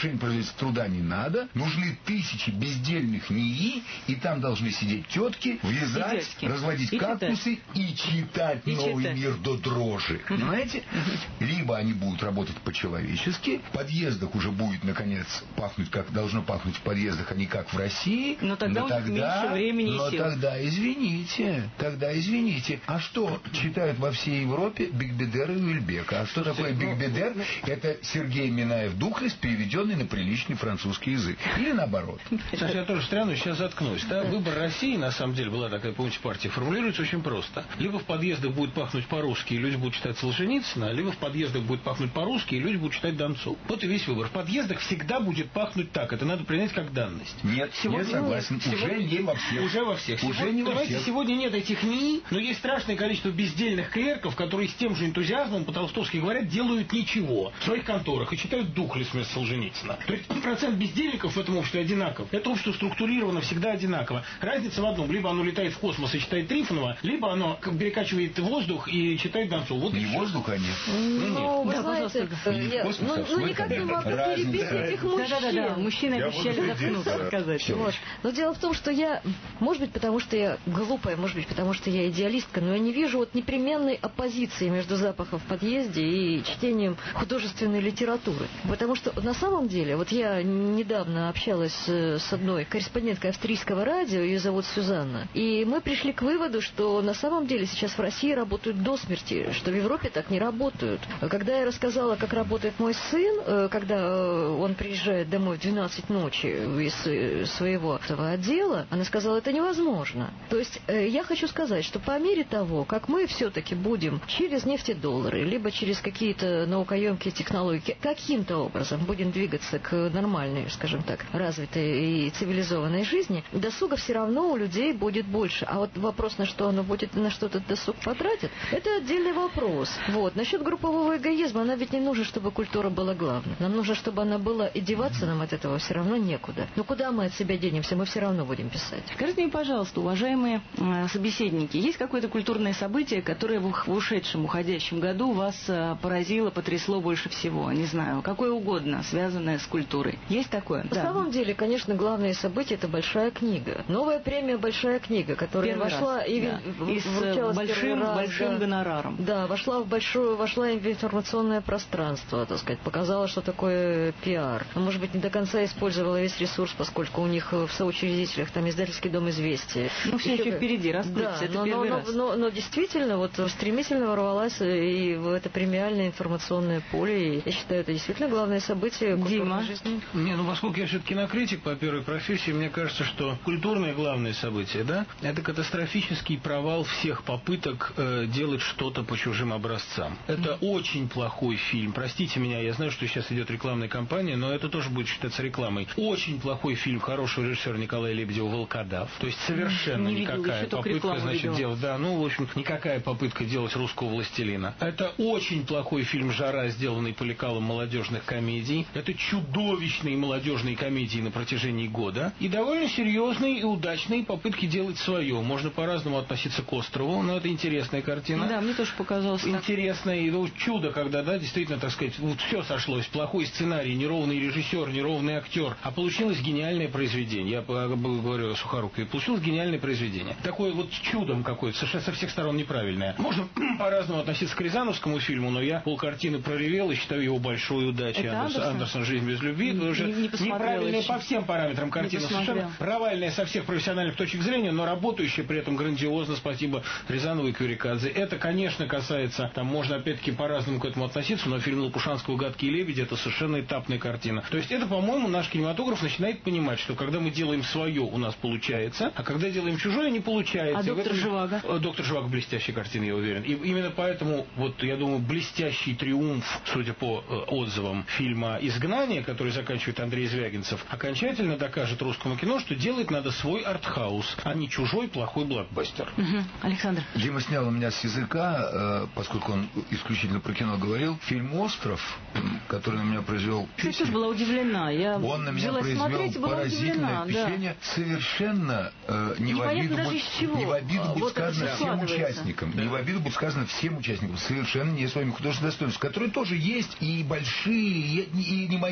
повышения производительности труда не надо, нужны тысячи бездельных НИИ, и там должны сидеть тетки, вязать, и разводить и кактусы читать. и читать и новый читать. мир до дрожи. Понимаете? Либо они будут работать по-человечески, в подъездах уже будет, наконец, пахнуть, как должно пахнуть в подъездах, а не как в России. Но тогда но у них тогда, меньше времени но и сил. тогда, извините, тогда извините. А что читают во всей Европе Бигбедера и Уильбека? А что такое Бигбедер? Это Сергей Минаев-Духлес, переведенный на приличный французский язык. Или наоборот. Саша, я тоже стряну, сейчас заткнусь. Да? Выбор России, на самом деле, была такая, помните, партия, формулируется очень просто. Либо в подъездах будет пахнуть по-русски, и люди будут читать Солженицына, либо в подъездах будет пахнуть по-русски, и люди будут читать Донцов. Вот и весь выбор. В подъездах всегда будет пахнуть так. Это надо принять как данность. Нет, сегодня не согласен. Нет. Уже сегодня, не во всех. Уже во всех. Уже сегодня, не во понимаете, всех. сегодня нет этих НИИ, но есть страшное количество бездельных клерков, которые с тем же энтузиазмом, по-толстовски говоря, делают ничего в своих конторах и читают Духлес вместо Солженицына. То есть процент бездельников в этом обществе одинаков. Это общество структурировано всегда одинаково. Разница в одном. Либо оно летает в космос и читает Трифонова, либо оно перекачивает воздух и читает Донцова. Вот не воздух, а нет. Ну, вы да, знаете, я, космос, ну, ну никак не могу перебить этих мужчин. Да-да-да, мужчины я обещали заткнуться, сказать. Вот. Но дело в том, что я, может быть, потому что я глупая, может быть, потому что я идеалистка, но я не вижу вот непременной оппозиции между запахом в подъезде и чтением художественной литературы. Потому что на самом деле, вот я недавно общалась с одной корреспонденткой австрийского радио, ее зовут Сюзанна, и мы пришли к выводу, что на самом деле сейчас в России работают до смерти, что в Европе так не работают. Когда я рассказала, как работает мой сын, когда он приезжает домой в двенадцать ночи из своего этого отдела, она сказала, это невозможно. То есть я хочу сказать, что по мере того, как мы все-таки будем через нефтедоллары, либо через какие-то наукоемкие технологии, каким-то образом будем двигаться к нормальной, скажем так, развитой и цивилизованной жизни, досуга все равно у людей будет больше. А вот вопрос, на что оно будет, на что этот досуг потратит, это отдельный вопрос. Вот. Насчет группового эгоизма, она ведь не нужна, чтобы культура была главной. Нам нужно, чтобы она была, и деваться нам от этого все равно некуда. Но куда мы от себя денемся, мы все равно будем писать. Скажите мне, пожалуйста, уважаемые э, собеседники, есть какое-то культурное событие, которое в, в ушедшем, уходящем году вас э, поразило, потрясло больше всего? Не знаю, какое угодно, связанное с культурой. Есть такое? На да. самом деле, конечно, главное событие – это большая книга. Новая премия «Большая книга», которая первый вошла раз, и, да. в, и с большим, раз, большим да. гонораром. Да, вошла в большое, вошла в информационное пространство, так сказать, показала, что такое пиар. Может быть, не до конца использовала весь ресурс, поскольку у них в соучредителях там издательский дом «Известия». Ну, все еще, еще впереди, раскрутится, да, это но, первый но, раз. Но, но, но действительно, вот стремительно ворвалась и в это премиальное информационное поле. И я считаю, это действительно главное событие культурной жизни. Не, ну, поскольку я все-таки кинокритик по первой профессии, мне кажется, что культурное главное событие, да, это катастрофический провал всех попыток э, делать что-то по чужим образцам. Это mm. очень плохой фильм. Простите меня, я знаю, что сейчас идет рекламная кампания, но это тоже будет считаться рекламой. Очень плохой фильм хорошего режиссера Николая Лебедева «Волкодав». То есть совершенно не никакая видел, попытка, значит, видела. делать, да, ну, в общем, никакая попытка делать русского властелина. Это очень плохой фильм «Жара», сделанный по лекалам молодежных комедий. Это чудовищные молодежные комедии на протяжении года. И довольно серьезные и удачные попытки делать свое. Можно по-разному относиться к «Острову», но это интересная картина. Да, мне тоже показалось интересное. И ну, чудо, когда, да, действительно, так сказать, вот все сошлось. Плохой сценарий, неровный режиссер, неровный актер. А получилось гениальное произведение. Я говорю о Сухорукове. Получилось гениальное произведение. Такое вот чудом какое-то, совершенно со всех сторон неправильное. Можно по-разному относиться к Рязановскому фильму, но я полкартины проревел и считаю его большой удачей. Андерсон? Андерсон «Жизнь без любви». Это уже не, не неправильная по всем параметрам картина. Совершенно провальная со всех профессиональных точек зрения, но работающая при этом грандиозно. Спасибо Рязанову и Кюрикадзе. Это, конечно, касается, там можно опять-таки по-разному к этому относиться, но фильм Лопушанского «Гадкие лебеди» — это совершенно этапная картина. То есть это, по-моему, наш кинематограф начинает понимать, что когда мы делаем свое, у нас получается, а когда делаем чужое, не получается. А «Доктор этом... Живаго»? «Доктор Живаго» — блестящая картина, я уверен. И именно поэтому, вот, я думаю, блестящий триумф, судя по э, отзывам фильма «Изгнание», который заканчивает Андрей Звягинцев, окончательно докажет русскому кино, что делать надо свой артхаус, а не чужой плохой блокбастер. Угу. Александр. Дима снял у меня с языка, э, поскольку он исключительно про кино говорил, фильм «Остров», который на меня произвел... Я тоже была удивлена. Я он на меня произвел поразительное впечатление. Да. Совершенно э, не, в обиду будет, не в обиду будет вот сказано всем участникам. Да. Не в обиду будет сказано всем участникам. Совершенно не своими художественными достоинствами, которые тоже есть и большие, и, и не мои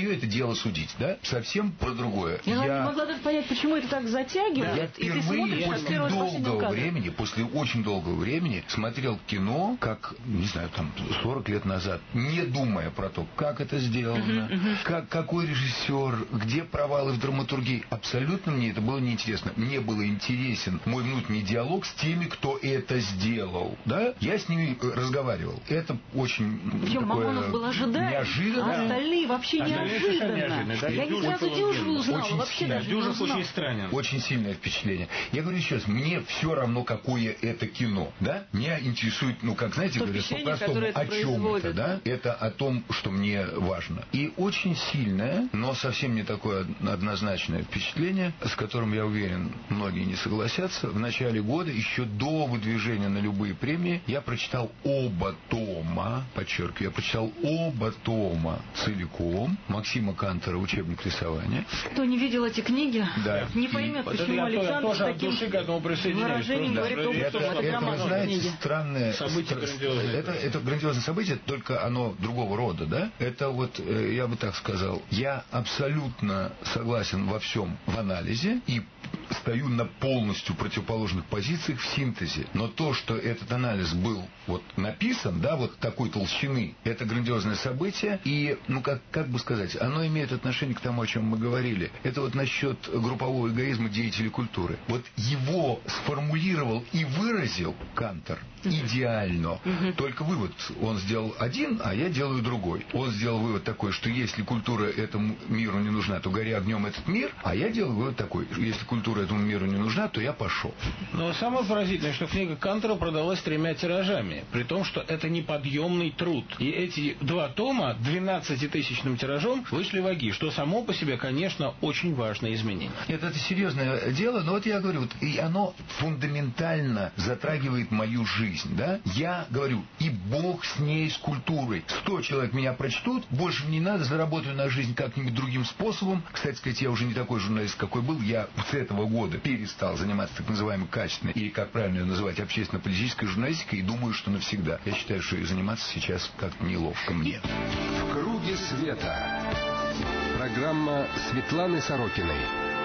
мое это дело судить, да? Совсем про другое. Я, я... не могла даже понять, почему это так затягивает. Я и впервые после долгого времени, после очень долгого времени смотрел кино, как, не знаю, там, сорок лет назад, не думая про то, как это сделано, uh-huh, uh-huh. Как, какой режиссер, где провалы в драматургии. Абсолютно мне это было неинтересно. Мне было интересен мой внутренний диалог с теми, кто это сделал. Да? Я с ними разговаривал. Это очень Причем такое Мамонов был ожидаем, неожиданно. А остальные вообще неожиданно. неожиданно. Да? Я не сразу Дюжеву узнала. Очень вообще сильно. даже Дюжев очень странен. Очень сильное впечатление. Я говорю еще раз, мне все равно, какое это кино. Да? Меня интересует, ну, как, знаете, то говорят по-простому, о чем это, да? Это о том, что мне важно. И очень сильное, но совсем не такое однозначное впечатление, с которым, я уверен, многие не согласятся. В начале года, еще до выдвижения на любые премии, я прочитал оба тома, подчеркиваю, я прочитал оба тома целиком Максима Кантора «Учебник рисования». Кто не видел эти книги, да. не поймет, и, почему я Александр с таким выражением говорит о том, это, что это, это вы знаете, книги. странное событие, грандиозное. Это, это грандиозное событие, только оно другого рода, да? Это вот, я бы так сказал, я абсолютно согласен во всем в анализе и стою на полностью противоположных позициях в синтезе. Но то, что этот анализ был вот написан, да, вот такой толщины, это грандиозное событие. И, ну, как, как бы сказать, оно имеет отношение к тому, о чем мы говорили. Это вот насчет группового эгоизма деятелей культуры. Вот его сформулировал и выразил Кантор идеально. Uh-huh. Только вывод он сделал один, а я делаю другой. Он сделал вывод такой, что если культура этому миру не нужна, то гори огнем этот мир, а я делаю вывод такой, если культура этому миру не нужна, то я пошел. Но самое поразительное, что книга Кантора продалась тремя тиражами, при том, что это неподъемный труд. И эти два тома двенадцатитысячным тиражом вышли в АГИ, что само по себе, конечно, очень важное изменение. Нет, это серьезное дело, но вот я говорю, вот, и оно фундаментально затрагивает мою жизнь. Да? Я говорю, и Бог с ней, с культурой. Сто человек меня прочтут, больше мне не надо, заработаю на жизнь как-нибудь другим способом. Кстати сказать, я уже не такой журналист, какой был. Я с этого года перестал заниматься так называемой качественной, или, как правильно ее называть, общественно-политической журналистикой, и думаю, что навсегда. Я считаю, что ее заниматься сейчас как-то неловко мне. В круге света. Программа Светланы Сорокиной.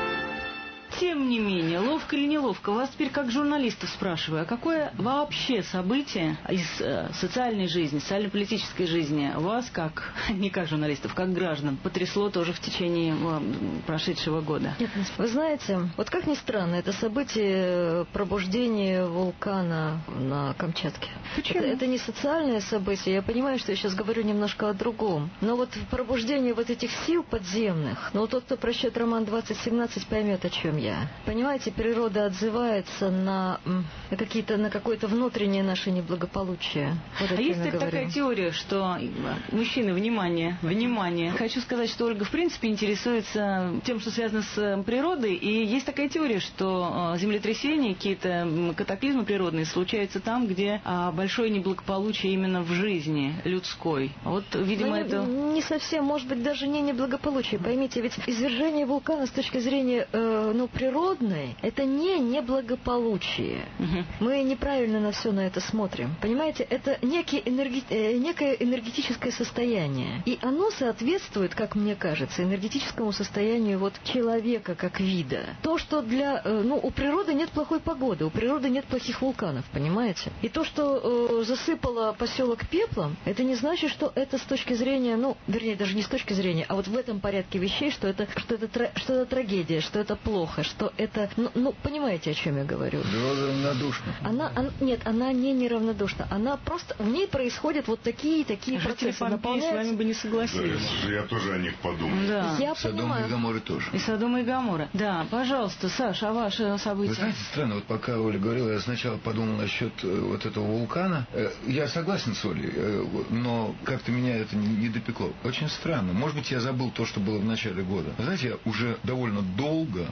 Тем не менее, ловко или неловко, вас теперь как журналистов спрашиваю, а какое вообще событие из э, социальной жизни, социально-политической жизни вас, как, не как журналистов, как граждан, потрясло тоже в течение э, прошедшего года? Нет, вы знаете, вот как ни странно, это событие пробуждения вулкана на Камчатке. Почему? Это, это не социальное событие, я понимаю, что я сейчас говорю немножко о другом, но вот пробуждение вот этих сил подземных, ну тот, кто прочтет роман двадцать семнадцать, поймет, о чем я. Понимаете, природа отзывается на, на какие-то, на какое-то внутреннее наше неблагополучие. Вот а есть такая теория, что мужчины, внимание, внимание. Хочу сказать, что Ольга в принципе интересуется тем, что связано с природой, и есть такая теория, что землетрясения, какие-то катаклизмы природные случаются там, где большое неблагополучие именно в жизни людской. Вот, видимо, Но это... Не совсем, может быть, даже не неблагополучие. Поймите, ведь извержение вулкана с точки зрения, э, ну, природной, это не неблагополучие. Угу. Мы неправильно на все на это смотрим. Понимаете, это некий энерги... некое энергетическое состояние. И оно соответствует, как мне кажется, энергетическому состоянию вот человека как вида. То, что для... Ну, у природы нет плохой погоды, у природы нет плохих вулканов, понимаете? И то, что э, засыпало поселок пеплом, это не значит, что это с точки зрения, ну, вернее, даже не с точки зрения, а вот в этом порядке вещей, что это, что это, что это трагедия, что это плохо, что это... Ну, ну, понимаете, о чем я говорю? Природа равнодушна. Она, она, нет, она не неравнодушна. Она просто... В ней происходят вот такие такие Жители процессы. Помпеи с вами бы не согласились. Да, я тоже о них подумал. Да. Я Содом понимаю. и Гоморра тоже. И Содом и Гоморра. Да, пожалуйста, Саша, а ваши события? Вы знаете, странно, вот пока Оля говорила, я сначала подумал насчет вот этого вулкана. Я согласен с Олей, но как-то меня это не допекло. Очень странно. Может быть, я забыл то, что было в начале года. Знаете, я уже довольно долго думаю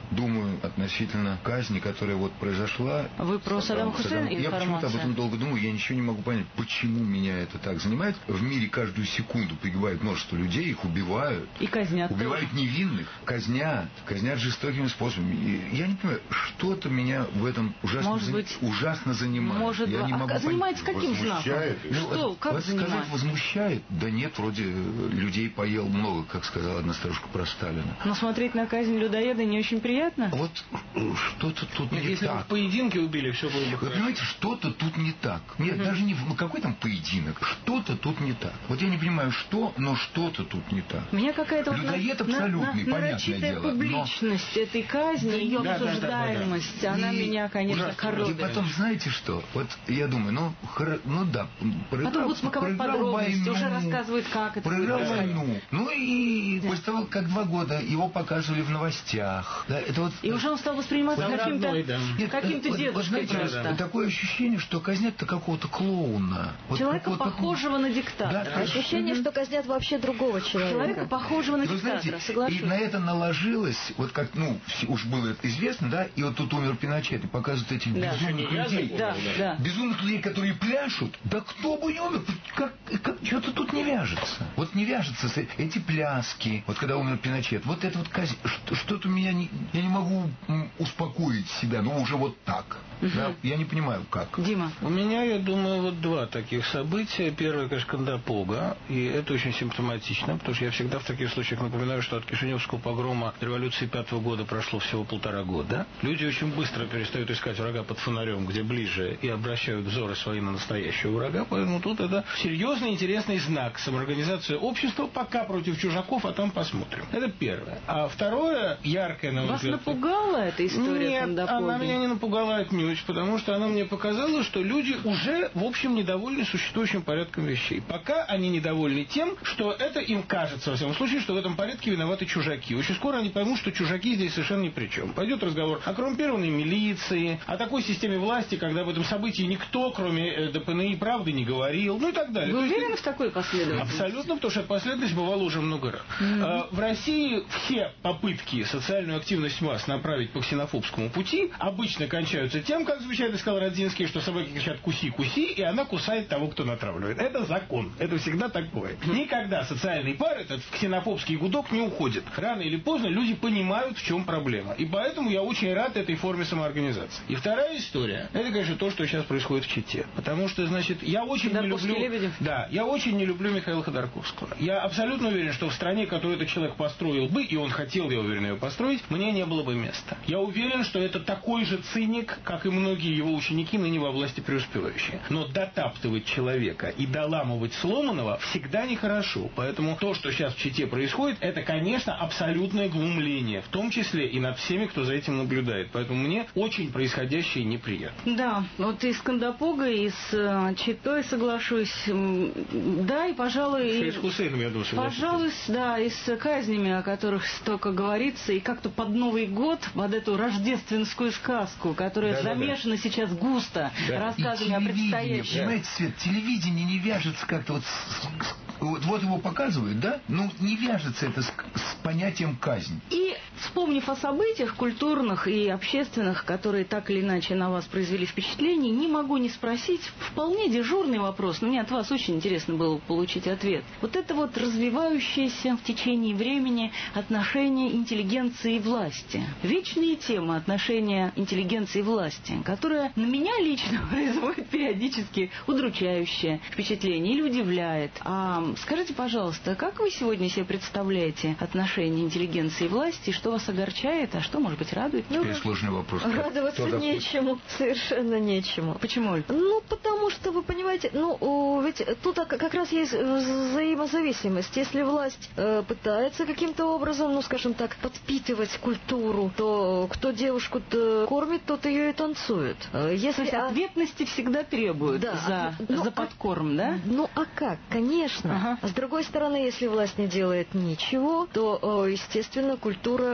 думаю относительно казни, которая вот произошла. Вы про Саддама Хусейна Я почему-то об этом долго думаю, я ничего не могу понять, почему меня это так занимает. В мире каждую секунду погибает множество людей, их убивают. И казнят. Убивают тоже. Невинных, казнят, казнят жестокими способами. И я не понимаю, что-то меня в этом ужасно, может быть, за... ужасно занимает. Может, я не а могу занимается понять. каким знаком? Ну, что, вот, как вот занимает? Сказать возмущает? Да нет, вроде людей поел много, как сказала одна старушка про Сталина. Но смотреть на казнь людоеда не очень приятно? Вот что-то тут нет, не если так. Если бы в поединке убили, все было бы Вы хорошо. понимаете, что-то тут не так. Нет, mm-hmm. даже не в ну, какой там поединок. Что-то тут не так. Вот я не понимаю, что, но что-то тут не так. Меня какая-то людоед вот абсолютный, на, на, понятное дело. Публичность но... этой казни, да, ее да, обсуждаемость, да, да, да. она и меня, конечно, ужасно. коробит. И потом, знаете что? Вот я думаю, ну, хор... ну да, проиграл, потом будут смаковать подробности, войну, уже рассказывают, как это проиграл будет. войну. Ну и да. после того, как два года его показывали в новостях. Да, это вот... И уже он стал восприниматься вот каким-то, родной, да. каким-то вот, дедушкой вот, знаете, просто. Такое ощущение, что казнят-то какого-то клоуна. Вот человека, похожего на диктатора. Да, ощущение, что казнят вообще другого человека. Человека, похожего на и, диктатора, знаете, соглашусь. И на это наложилось, вот как, ну, уж было известно, да, и вот тут умер Пиночет, и показывают этих да. безумных людей. Да, да. Безумных людей, которые пляшут. Да кто бы не умер, как, как, что-то тут не вяжется. Вот не вяжется эти пляски, вот когда умер Пиночет, вот это вот казнь, что-то меня не, я не могу успокоить себя, ну уже вот так. Угу. Да? Я не понимаю, как. Дима. У меня, я думаю, вот два таких события. Первое, конечно, Кандапога, и это очень симптоматично, потому что я всегда в таких случаях напоминаю, что от Кишиневского погрома революции пятого года прошло всего полтора года. Люди очень быстро перестают искать врага под фонарем, где ближе, и обращают взоры свои на настоящего врага, поэтому тут это серьезный, интересный знак. Самоорганизация общества пока против чужаков, а там посмотрим. Это первое. А второе, яркое, на мой Вас взгляд... напугала эта история Нет, Кандапоги? она меня не напугала отнюдь, потому что она мне показала, что люди уже, в общем, недовольны существующим порядком вещей. Пока они недовольны тем, что это им кажется, во всяком случае, что в этом порядке виноваты чужаки. Очень скоро они поймут, что чужаки здесь совершенно ни при чем. Пойдет разговор о коррумпированной милиции, о такой системе власти, когда об этом событии никто, кроме ДПНИ, правды не говорил, ну и так далее. Вы То уверены есть, в такой последовательности? Абсолютно, потому что эта последовательность бывала уже много раз. Mm-hmm. В России все попытки социальную активность масс направить по ксенофобскому пути обычно кончаются тем, как замечательно сказал Родзинский, что собаки кричат «куси, куси», и она кусает того, кто натравливает. Это закон. Это всегда такое. Никогда социальный пар, этот ксенофобский гудок, не уходит. Рано или поздно люди понимают, в чем проблема. И поэтому я очень рад этой форме самоорганизации. И вторая история, это, конечно, то, что сейчас происходит в Чите. Потому что, значит, я очень не люблю... Лебедев. Да, я очень не люблю Михаила Ходорковского. Я абсолютно уверен, что в стране, которую этот человек построил бы, и он хотел, я уверен, ее построить, мне не было бы места. Я уверен, что это такой же циник, как и многие его ученики, ныне во власти преуспевающие. Но дотаптывать человека и доламывать сломанного всегда нехорошо. Поэтому то, что сейчас в Чите происходит, это, конечно, абсолютное глумление, в том числе и над всеми, кто за этим наблюдает. Поэтому мне очень происходящее неприятно. Да, вот и с Кандапогой, и с э, Читой соглашусь. Да, и, пожалуй... И с Хусейном, я думаю, согласитесь. Пожалуй, да, и с казнями, о которых столько говорится, и как-то под Новый год, под эту рождественскую сказку, которая да, замешана да, да. сейчас густо да. рассказами о предстоящем. Понимаете, Свет, телевидение не вяжется как-то вот... С, вот, вот его показывают, да? Ну, не вяжется это с, с понятием казнь. И, вспомнив о событиях культурных и общественных, которые так или иначе на вас произвели впечатление, не могу не спросить вполне дежурный вопрос, но мне от вас очень интересно было получить ответ. Вот это вот развивающееся в течение времени отношение интеллигенции и власти. Вечные темы отношения интеллигенции и власти, которая на меня лично производит периодически удручающее впечатление или удивляет. А скажите, пожалуйста, как вы сегодня себе представляете отношения интеллигенции и власти, что вас огорчает, а что, может быть, радует? Теперь ну, сложный вопрос. Радоваться Кто нечему, такой? Совершенно нечему. Почему? Ну, потому что, вы понимаете, ну, ведь тут как раз есть взаимозависимость. Если власть э, пытается каким-то образом, ну, скажем так, подпитывать культуру, то кто девушку-то кормит, тот ее и танцует. Если, то есть ответности всегда требуют да, за, ну, за подкорм, а, да? Ну, а как? Конечно. Ага. А с другой стороны, если власть не делает ничего, то, естественно, культура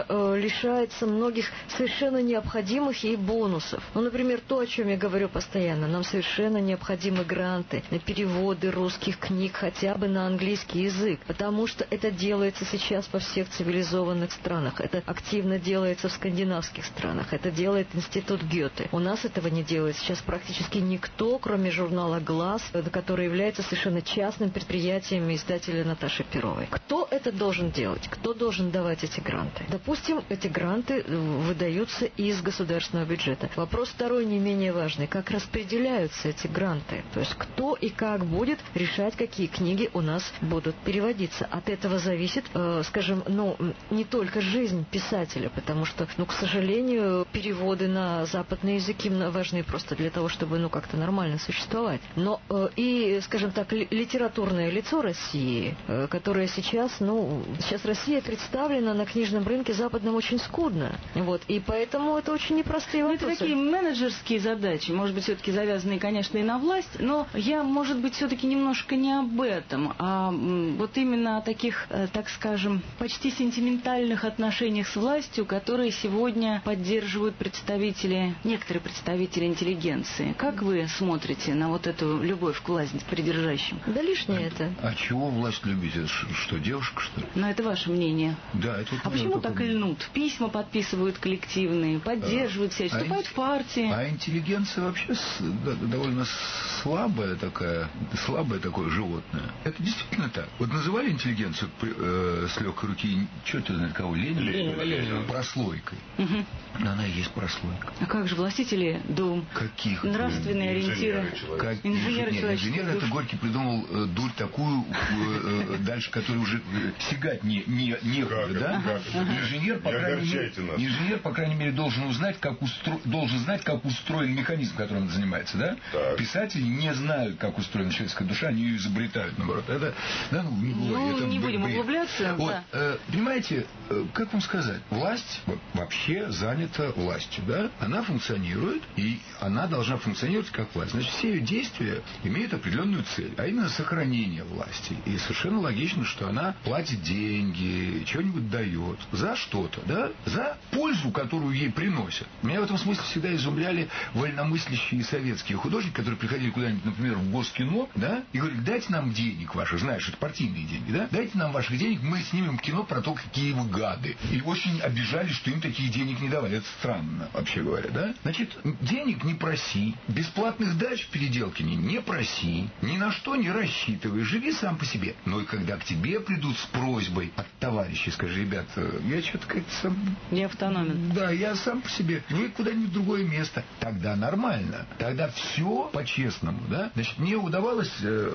конечно, лишается многих совершенно необходимых ей бонусов. Ну, например, то, о чем я говорю постоянно. Нам совершенно необходимы гранты на переводы русских книг хотя бы на английский язык, потому что это делается сейчас во всех цивилизованных странах. Это активно делается в скандинавских странах. Это делает институт Гёте. У нас этого не делает сейчас практически никто, кроме журнала «Глаз», который является совершенно частным предприятием издателя Наташи Перовой. Кто это должен делать? Кто должен давать эти гранты? Допустим, эти гранты выдаются из государственного бюджета. Вопрос второй, не менее важный. Как распределяются эти гранты? То есть кто и как будет решать, какие книги у нас будут переводиться? От этого зависит, э, скажем, ну, не только жизнь писателя, потому что, ну, к сожалению, переводы на западные языки важны просто для того, чтобы, ну, как-то нормально существовать. Но э, и, скажем так, литературное лицо России, э, которое сейчас, ну, сейчас Россия представлена на книжном рынке западном очень скудно. Вот, и поэтому это очень непростые вопросы. Ну, это такие менеджерские задачи, может быть, все-таки завязанные, конечно, и на власть, но я, может быть, все-таки немножко не об этом, а вот именно о таких, так скажем, почти сентиментальных отношениях с властью, которые сегодня поддерживают представители, некоторые представители интеллигенции. Как вы смотрите на вот эту любовь к власти придержащим? Да лишнее а, это. А чего власть любить? Это что, девушка, что ли? Ну, это ваше мнение. Да, это вот а почему так и льнут? Письма подписывают коллективные, поддерживают а, все, вступают а, в партии. А интеллигенция вообще да, довольно слабая такая, слабое такое животное. Это действительно так. Вот называли интеллигенцию э, с легкой руки, черт знает кого, Ленина? Ленина, Ленина. Прослойкой. Угу. Она и есть прослойка. А как же властители дум? Каких? Нравственные ориентиры. Как... Инженеры Нет, инженер это Горький придумал э, дурь такую, э, э, дальше которой уже э, сигать не, не, некуда, да? Как, как? Инженер, по крайней мере, инженер, по крайней мере, должен узнать, как устро... должен знать, как устроен механизм, которым он занимается, да? Так. Писатели не знают, как устроена человеческая душа, они ее изобретают, наоборот. Это, да, ну, не, ну, это не будем бред. углубляться. Вот, да. э, понимаете, э, как вам сказать, власть вообще занята властью, да? Она функционирует, и она должна функционировать как власть. Значит, все ее действия имеют определенную цель, а именно сохранение власти. И совершенно логично, что она платит деньги, что-нибудь дает за что-то, да? За пользу, которую ей приносят. Меня в этом смысле всегда изумляли вольномыслящие советские художники, которые приходили куда-нибудь, например, в Госкино, да, и говорили, дайте нам денег ваших, знаешь, это партийные деньги, да, дайте нам ваших денег, мы снимем кино про то, какие вы гады. И очень обижались, что им таких денег не давали. Это странно, вообще говоря, да. Значит, денег не проси, бесплатных дач в Переделкине не проси, ни на что не рассчитывай, живи сам по себе. Но и когда к тебе придут с просьбой от товарищей, скажи, ребят, я что-то как-то сам... Не автономен. Да, я сам по себе, вы куда-нибудь в другое место. Тогда нормально, тогда все по-честному, да. Значит, мне удавалось,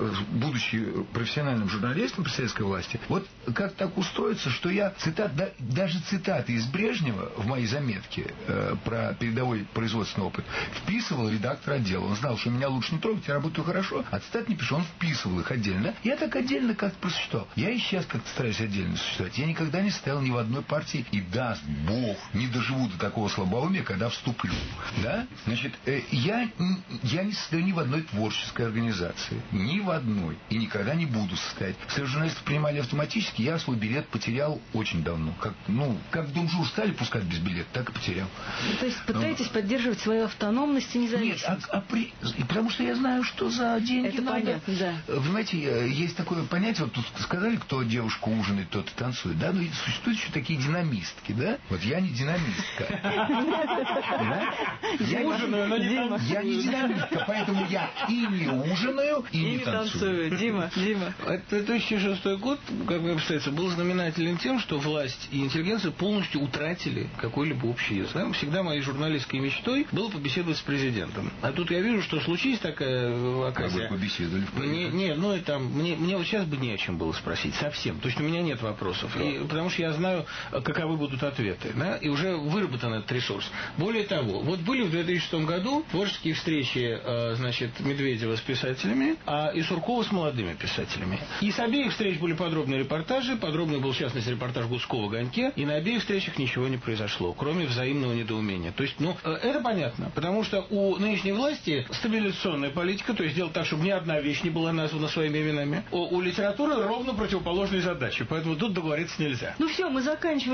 будучи профессиональным журналистом при советской власти, вот как так устроиться, что я цитат, да, даже цитаты из Брежнева в моей заметке э, про передовой производственный опыт вписывал редактор отдела. Он знал, что меня лучше не трогать, я работаю хорошо, а цитат не пишу, он вписывал их отдельно. Я так отдельно как-то просуществовал. Я и сейчас как-то стараюсь отдельно существовать. Я никогда не стоял ни в одной партии, и даст Бог, не доживу до такого слабоумия, когда вступлю. Да? Значит, э, я, я не состою ни в одной творческой организации. Ни в одной. И никогда не буду состоять. Союз журналистов принимали автоматически, я свой билет потерял очень давно. Как, ну, как в Дом Жур стали пускать без билета, так и потерял. Ну, то есть пытаетесь Но... поддерживать свою автономность и независимость? Нет, а, а при... и потому что я знаю, что за деньги это надо... понятно, да. Вы знаете, есть такое понятие, вот тут сказали, кто девушку ужинает, тот и танцует, да, но существуют еще такие динамистки, да? Вот я не динамистка. Я не динамистка, поэтому я и не ужинаю, и не танцую. Дима, Дима. две тысячи шестой год, как мне представляется, был знаменателен тем, что власть и интеллигенция полностью утратили какой-либо общий язык. Всегда моей журналистской мечтой было побеседовать с президентом. А тут я вижу, что случись такая оказия. Вы побеседовали в Мне, не, ну и там, мне, мне вот сейчас бы не о чем было спросить, совсем. То есть у меня нет вопросов. И, потому что я знаю, каковы будут ответы. Да? И уже выработан этот ресурс. Более того, вот были в две тысячи шестом году творческие встречи, значит, Медведева с писателями, а и Суркова с молодыми писателями. И с обеих встреч были подробные репортажи. Подробный был, в частности, репортаж Гудского в «Огоньке». И на обеих встречах ничего не произошло, кроме взаимного недоумения. То есть, ну, это понятно. Потому что у нынешней власти стабилизационная политика, то есть делать так, чтобы ни одна вещь не была названа своими именами. У, у литературы ровно противоположные задачи. Поэтому тут договориться нельзя. Ну все, мы заканчиваем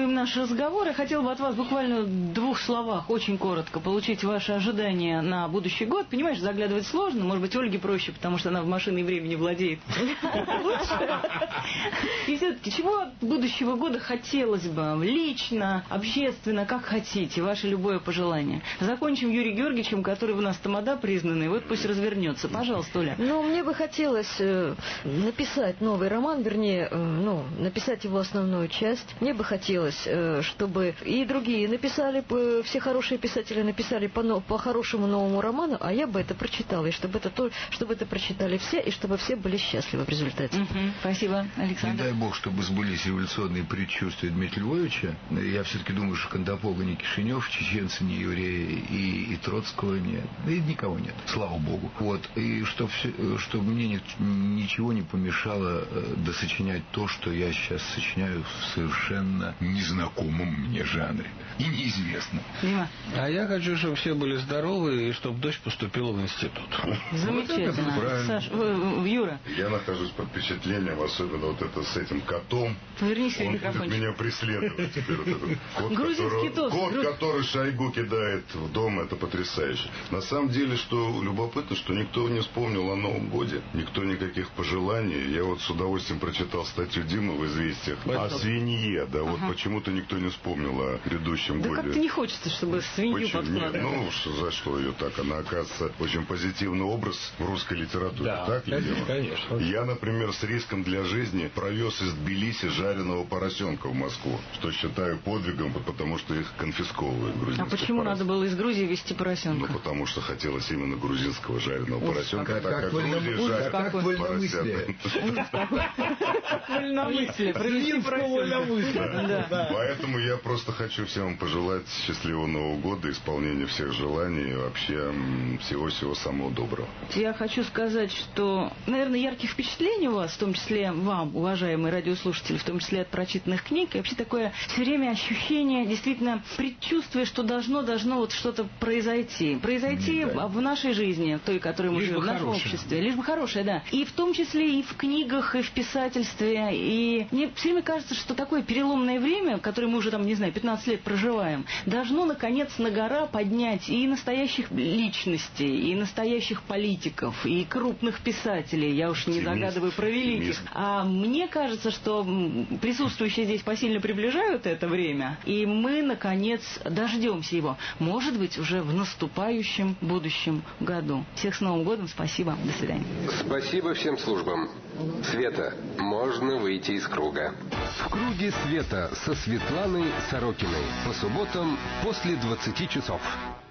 заканчиваем наш разговор. Я хотела бы от вас буквально в двух словах, очень коротко, получить ваши ожидания на будущий год. Понимаешь, заглядывать сложно. Может быть, Ольге проще, потому что она в машине времени владеет лучше. И все-таки, чего от будущего года хотелось бы? Лично, общественно, как хотите. Ваше любое пожелание. Закончим Юрием Георгиевичем, который у нас тамада признанный. Вот пусть развернется. Пожалуйста, Оля. Ну, мне бы хотелось э, написать новый роман, вернее, э, ну, написать его основную часть. Мне бы хотелось, э, чтобы и другие написали, э, все хорошие писатели написали по, по хорошему новому роману, а я бы это прочитала, и чтобы это, то, чтобы это прочитали все, и чтобы все были счастливы в результате. Угу. Спасибо, Александр. Не дай бог, чтобы сбылись революционные предчувствия Дмитрия Львовича. Я все-таки думаю, что Кондопога не Кишинев, чеченцы не евреи, и, и Троцкого нет, и никого нет, слава богу. Вот, и чтобы чтоб мне ни, ничего не помешало досочинять то, что я сейчас сочиняю в совершенно незнакомом мне жанре и неизвестном. Дима. А я хочу, чтобы все были здоровы и чтобы дочь поступила в институт. Замечательно. Вот Саш, э, Юра. Я нахожусь под впечатлением, особенно вот это с этим котом. Повернись Он себе будет микрофончик. меня преследовать теперь. Вот этот кот, Грузинский которого, тост. кот Груз... который Шойгу кидает в дом, это потрясающе. На самом деле, что любопытно, что никто не вспомнил о Новом годе. Никто никаких пожеланий. Я вот с удовольствием прочитал статью Димы в «Известиях» о свинье. Да, вот ага. почему-то никто не вспомнил о грядущем да годе. как-то не хочется, чтобы свинью Почему? подкладывали. Ну, за что ее так? Она, оказывается, очень позитивный образ в русской литературе. Да, так ли? конечно, конечно. Я, например, с риском для жизни провез из Тбилиси жареного поросенка в Москву, что считаю подвигом, потому что их конфисковывают грузинских. А почему поросят. надо было из Грузии везти поросенка? Ну, потому что хотелось именно грузинского жареного Ух, поросенка, как, так как, как Грузия жарит как вольномыслие. Вольномыслие. Провести поросенка. Поэтому я просто хочу всем пожелать счастливого Нового года, исполнения всех желаний и вообще всего-всего самого доброго. Я хочу сказать, что, наверное, ярких впечатлений у вас, в том числе вам, уважаемые радиослушатели, в том числе от прочитанных книг, и вообще такое все время ощущение, действительно, предчувствие, что должно, должно вот что-то произойти. Произойти да. в нашей жизни, той, которой мы лишь живем, в нашем хорошее. обществе. Лишь бы хорошее, да. И в том числе и в книгах, и в писательстве. И мне все время кажется, что такое переломное время, которое мы уже, там, не знаю, пятнадцать лет проживаем, должно, наконец, на гора поднять и настоящих личностей, и настоящих политиков, и крупных писателей. Я уж не загадываю про великих. А мне кажется, что присутствующие здесь посильно приближают это время, и мы, наконец, дождемся его. Может быть, уже в наступающем будущем году. Всех с Новым годом. Спасибо. До свидания. Спасибо всем службам. Света, можно выйти из круга. В круге света со Светланой Сорокиной. По субботам после двадцати часов.